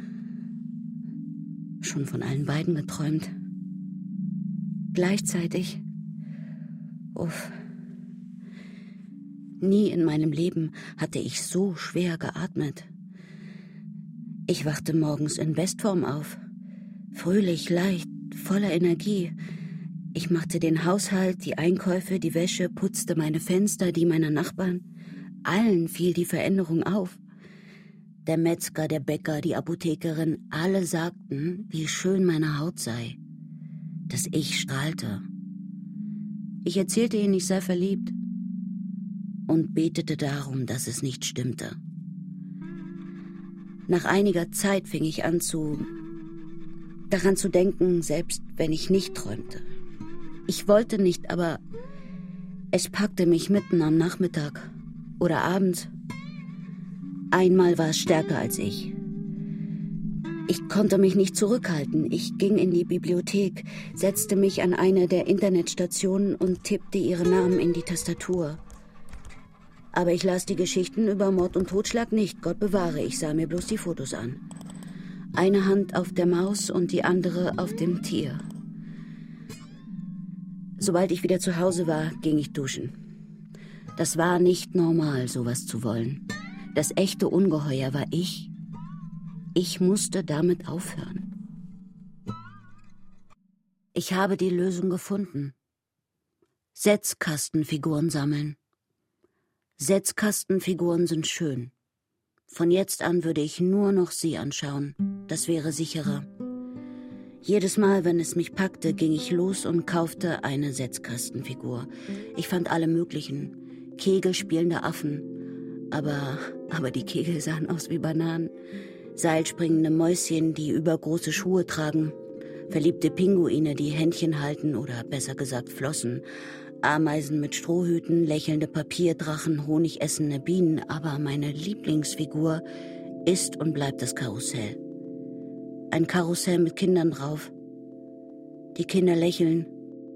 von allen beiden geträumt. Gleichzeitig. Uff. Nie in meinem Leben hatte ich so schwer geatmet. Ich wachte morgens in Bestform auf. Fröhlich, leicht, voller Energie. Ich machte den Haushalt, die Einkäufe, die Wäsche, putzte meine Fenster, die meiner Nachbarn. Allen fiel die Veränderung auf. Der Metzger, der Bäcker, die Apothekerin, alle sagten, wie schön meine Haut sei. Dass ich strahlte. Ich erzählte ihnen, ich sei verliebt und betete darum, dass es nicht stimmte. Nach einiger Zeit fing ich an, daran zu denken, selbst wenn ich nicht träumte. Ich wollte nicht, aber es packte mich mitten am Nachmittag oder abends. Einmal war es stärker als ich. Ich konnte mich nicht zurückhalten. Ich ging in die Bibliothek, setzte mich an eine der Internetstationen und tippte ihre Namen in die Tastatur. Aber ich las die Geschichten über Mord und Totschlag nicht, Gott bewahre, ich sah mir bloß die Fotos an. Eine Hand auf der Maus und die andere auf dem Tier. Sobald ich wieder zu Hause war, ging ich duschen. Das war nicht normal, sowas zu wollen. Das echte Ungeheuer war ich. Ich musste damit aufhören. Ich habe die Lösung gefunden. Setzkastenfiguren sammeln. Setzkastenfiguren sind schön. Von jetzt an würde ich nur noch sie anschauen. Das wäre sicherer. Jedes Mal, wenn es mich packte, ging ich los und kaufte eine Setzkastenfigur. Ich fand alle möglichen. Kegelspielende Affen. Aber die Kegel sahen aus wie Bananen. Seilspringende Mäuschen, die übergroße Schuhe tragen. Verliebte Pinguine, die Händchen halten oder besser gesagt Flossen. Ameisen mit Strohhüten, lächelnde Papierdrachen, honigessende Bienen. Aber meine Lieblingsfigur ist und bleibt das Karussell. Ein Karussell mit Kindern drauf. Die Kinder lächeln.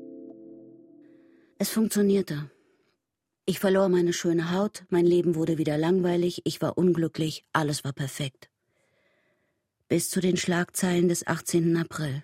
Es funktionierte. Ich verlor meine schöne Haut, mein Leben wurde wieder langweilig, ich war unglücklich, alles war perfekt. Bis zu den Schlagzeilen des 18. April.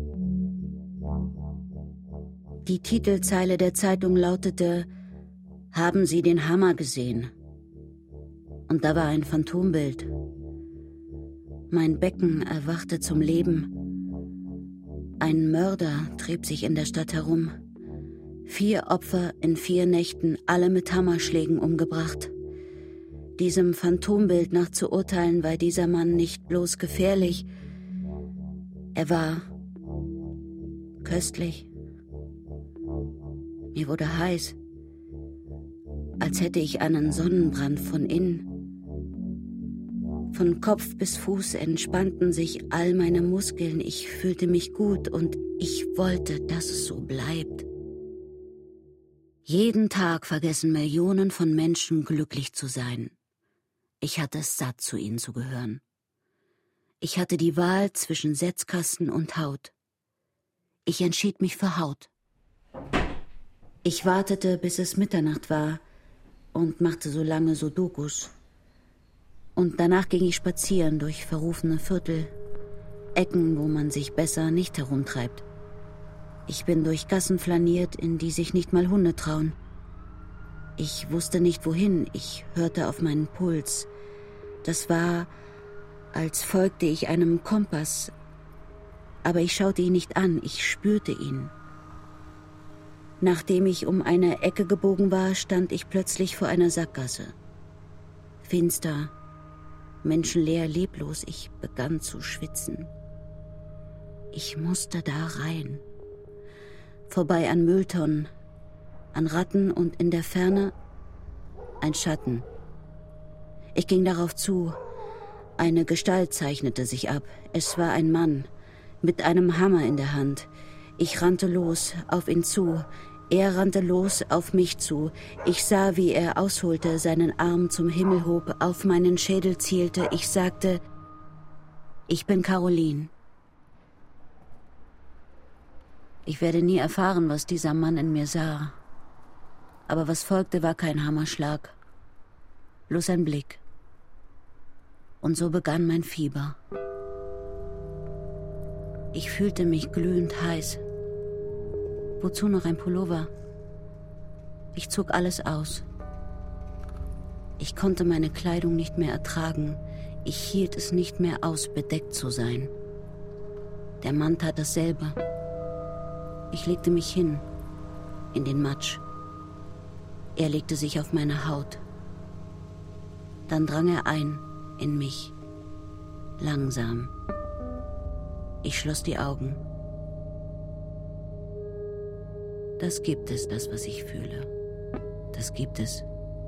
Die Titelzeile der Zeitung lautete: Haben Sie den Hammer gesehen? Und da war ein Phantombild. Mein Becken erwachte zum Leben. Ein Mörder trieb sich in der Stadt herum. 4 Opfer in 4 Nächten, alle mit Hammerschlägen umgebracht. Diesem Phantombild nach zu urteilen, war dieser Mann nicht bloß gefährlich, er war köstlich. Mir wurde heiß, als hätte ich einen Sonnenbrand von innen. Von Kopf bis Fuß entspannten sich all meine Muskeln, ich fühlte mich gut und ich wollte, dass es so bleibt. Jeden Tag vergessen Millionen von Menschen, glücklich zu sein. Ich hatte es satt, zu ihnen zu gehören. Ich hatte die Wahl zwischen Setzkasten und Haut. Ich entschied mich für Haut. Ich wartete, bis es Mitternacht war und machte so lange Sudokus. Und danach ging ich spazieren durch verrufene Viertel, Ecken, wo man sich besser nicht herumtreibt. Ich bin durch Gassen flaniert, in die sich nicht mal Hunde trauen. Ich wusste nicht wohin, ich hörte auf meinen Puls. Das war, als folgte ich einem Kompass. Aber ich schaute ihn nicht an, ich spürte ihn. Nachdem ich um eine Ecke gebogen war, stand ich plötzlich vor einer Sackgasse. Finster, menschenleer, leblos, ich begann zu schwitzen. Ich musste da rein. Vorbei an Mülltonnen, an Ratten und in der Ferne ein Schatten. Ich ging darauf zu. Eine Gestalt zeichnete sich ab. Es war ein Mann mit einem Hammer in der Hand. Ich rannte los, auf ihn zu. Er rannte los, auf mich zu. Ich sah, wie er ausholte, seinen Arm zum Himmel hob, auf meinen Schädel zielte. Ich sagte: Ich bin Caroline. Ich werde nie erfahren, was dieser Mann in mir sah. Aber was folgte, war kein Hammerschlag, bloß ein Blick. Und so begann mein Fieber. Ich fühlte mich glühend heiß. Wozu noch ein Pullover? Ich zog alles aus. Ich konnte meine Kleidung nicht mehr ertragen. Ich hielt es nicht mehr aus, bedeckt zu sein. Der Mann tat dasselbe. Ich legte mich hin, in den Matsch. Er legte sich auf meine Haut. Dann drang er ein in mich, langsam. Ich schloss die Augen. Das gibt es, das, was ich fühle. Das gibt es.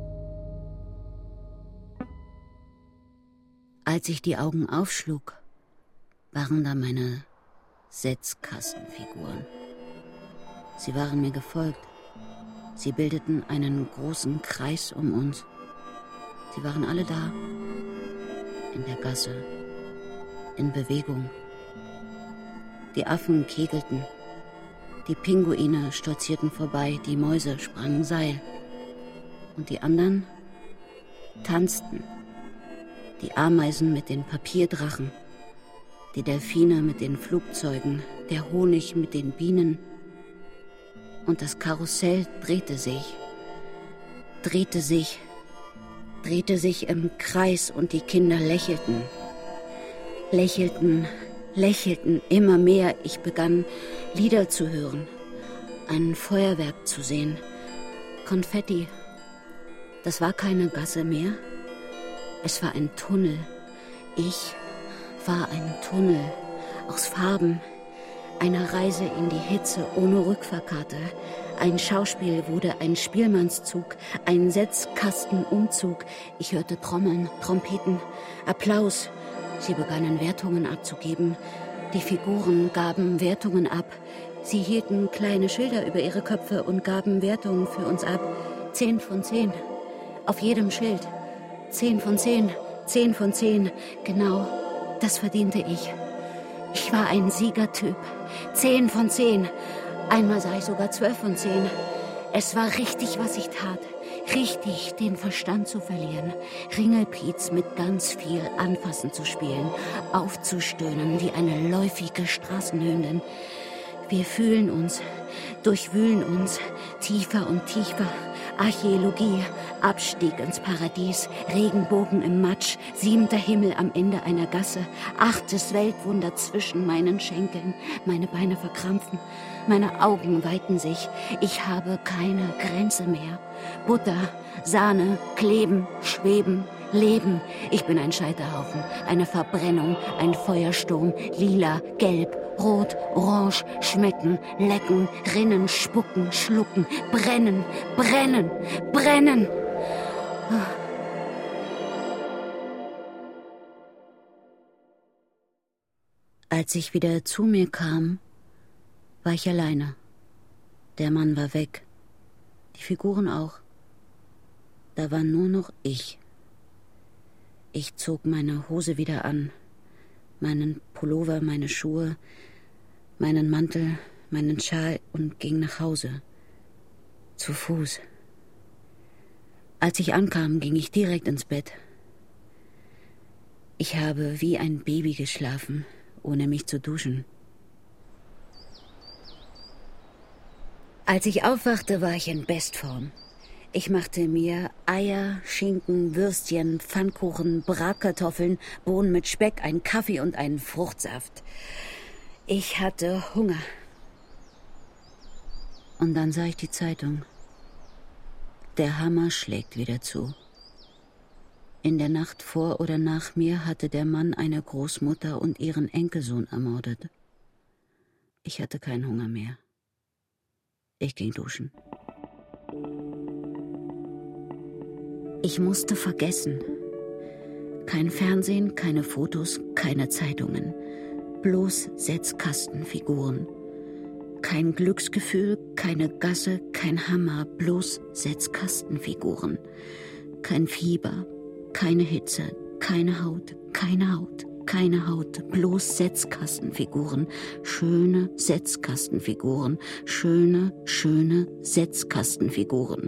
Als ich die Augen aufschlug, waren da meine Setzkastenfiguren. Sie waren mir gefolgt. Sie bildeten einen großen Kreis um uns. Sie waren alle da. In der Gasse. In Bewegung. Die Affen kegelten. Die Pinguine stolzierten vorbei. Die Mäuse sprangen Seil. Und die anderen tanzten. Die Ameisen mit den Papierdrachen. Die Delfine mit den Flugzeugen. Der Honig mit den Bienen. Und das Karussell drehte sich im Kreis und die Kinder lächelten immer mehr. Ich begann Lieder zu hören, ein Feuerwerk zu sehen, Konfetti, Das war keine Gasse mehr. Es war ein Tunnel. Ich war ein Tunnel aus Farben. Eine Reise in die Hitze ohne Rückfahrkarte. Ein Schauspiel wurde ein Spielmannszug, ein Setzkastenumzug. Ich hörte Trommeln, Trompeten, Applaus. Sie begannen Wertungen abzugeben. Die Figuren gaben Wertungen ab. Sie hielten kleine Schilder über ihre Köpfe und gaben Wertungen für uns ab. 10 von 10. Auf jedem Schild. 10 von 10. 10 von 10. Genau, das verdiente ich. Ich war ein Siegertyp. 10 von 10. Einmal sah ich sogar 12 von 10. Es war richtig, was ich tat. Richtig, den Verstand zu verlieren. Ringelpiez mit ganz viel Anfassen zu spielen. Aufzustöhnen wie eine läufige Straßenhündin. Wir fühlen uns, durchwühlen uns, tiefer und tiefer. Archäologie, Abstieg ins Paradies, Regenbogen im Matsch, 7. Himmel am Ende einer Gasse, 8. Weltwunder zwischen meinen Schenkeln, meine Beine verkrampfen, meine Augen weiten sich, ich habe keine Grenze mehr. Butter, Sahne, kleben, schweben, leben. Ich bin ein Scheiterhaufen, eine Verbrennung, ein Feuersturm, lila, gelb, rot, orange, schmecken, lecken, rinnen, spucken, schlucken, brennen, brennen, brennen. Als ich wieder zu mir kam, war ich alleine. Der Mann war weg. Die Figuren auch. Da war nur noch ich. Ich zog meine Hose wieder an, meinen Pullover, meine Schuhe, meinen Mantel, meinen Schal und ging nach Hause. Zu Fuß. Als ich ankam, ging ich direkt ins Bett. Ich habe wie ein Baby geschlafen, ohne mich zu duschen. Als ich aufwachte, war ich in Bestform. Ich machte mir Eier, Schinken, Würstchen, Pfannkuchen, Bratkartoffeln, Bohnen mit Speck, einen Kaffee und einen Fruchtsaft. Ich hatte Hunger. Und dann sah ich die Zeitung. Der Hammer schlägt wieder zu. In der Nacht vor oder nach mir hatte der Mann eine Großmutter und ihren Enkelsohn ermordet. Ich hatte keinen Hunger mehr. Ich ging duschen. Ich musste vergessen. Kein Fernsehen, keine Fotos, keine Zeitungen. Bloß Setzkastenfiguren. Kein Glücksgefühl, keine Gasse, kein Hammer, bloß Setzkastenfiguren. Kein Fieber, keine Hitze, keine Haut, keine Haut, keine Haut, bloß Setzkastenfiguren. Schöne Setzkastenfiguren, schöne Setzkastenfiguren.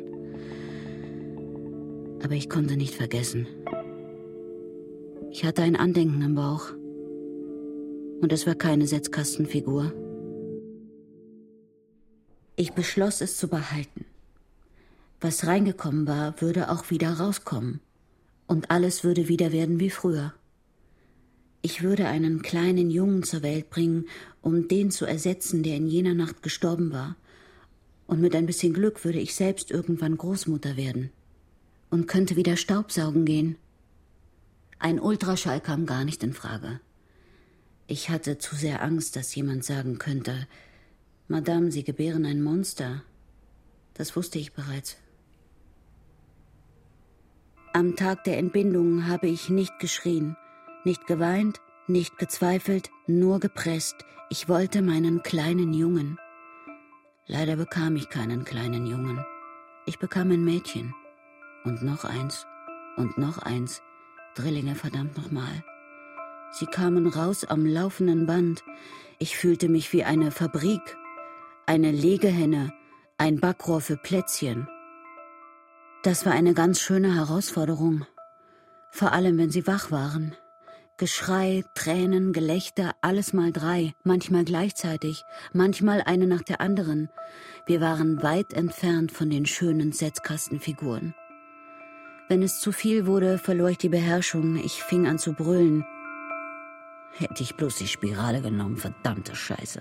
Aber ich konnte nicht vergessen. Ich hatte ein Andenken im Bauch. Und es war keine Setzkastenfigur. Ich beschloss, es zu behalten. Was reingekommen war, würde auch wieder rauskommen. Und alles würde wieder werden wie früher. Ich würde einen kleinen Jungen zur Welt bringen, um den zu ersetzen, der in jener Nacht gestorben war. Und mit ein bisschen Glück würde ich selbst irgendwann Großmutter werden. Und könnte wieder Staubsaugen gehen. Ein Ultraschall kam gar nicht in Frage. Ich hatte zu sehr Angst, dass jemand sagen könnte, Madame, Sie gebären ein Monster. Das wusste ich bereits. Am Tag der Entbindung habe ich nicht geschrien, nicht geweint, nicht gezweifelt, nur gepresst. Ich wollte meinen kleinen Jungen. Leider bekam ich keinen kleinen Jungen. Ich bekam ein Mädchen. Und noch eins. Und noch eins. Drillinge, verdammt nochmal. Sie kamen raus am laufenden Band. Ich fühlte mich wie eine Fabrik. Eine Legehenne. Ein Backrohr für Plätzchen. Das war eine ganz schöne Herausforderung. Vor allem, wenn sie wach waren. Geschrei, Tränen, Gelächter, alles mal 3, manchmal gleichzeitig, manchmal eine nach der anderen. Wir waren weit entfernt von den schönen Setzkastenfiguren. Wenn es zu viel wurde, verlor ich die Beherrschung. Ich fing an zu brüllen. Hätte ich bloß die Spirale genommen, verdammte Scheiße.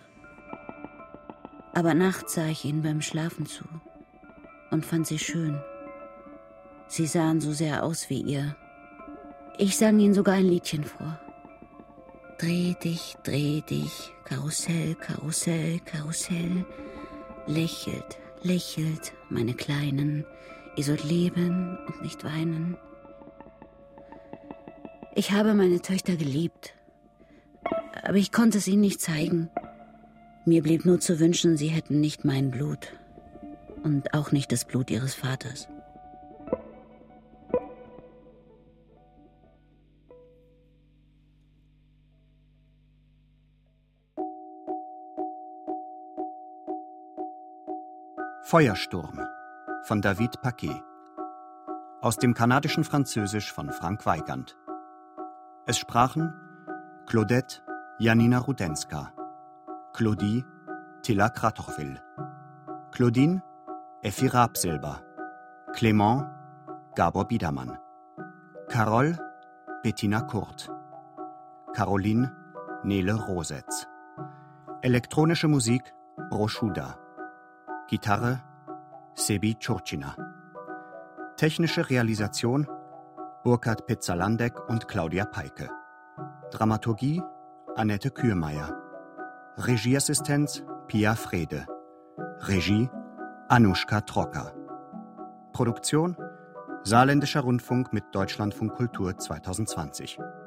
Aber nachts sah ich ihnen beim Schlafen zu und fand sie schön. Sie sahen so sehr aus wie ihr. Ich sang ihnen sogar ein Liedchen vor. Dreh dich, Karussell, Karussell, Karussell. Lächelt, lächelt, meine Kleinen, ihr sollt leben und nicht weinen. Ich habe meine Töchter geliebt, aber ich konnte es ihnen nicht zeigen. Mir blieb nur zu wünschen, sie hätten nicht mein Blut und auch nicht das Blut ihres Vaters. Feuersturm von David Paquet. Aus dem kanadischen Französisch von Frank Weigand. Es sprachen Claudette Janina Rudenska, Claudie Tilla Kratochwil, Claudine Effi Rabsilber, Clement Gabor Biedermann, Carole Bettina Kurt, Caroline Nele Rosetz. Elektronische Musik Broschuda. Gitarre Sebi Czurcina. Technische Realisation Burkhard Pizzalandek und Claudia Peike. Dramaturgie Annette Kürmeier. Regieassistenz Pia Frede. Regie Anushka Trocker. Produktion Saarländischer Rundfunk mit Deutschlandfunk Kultur 2020.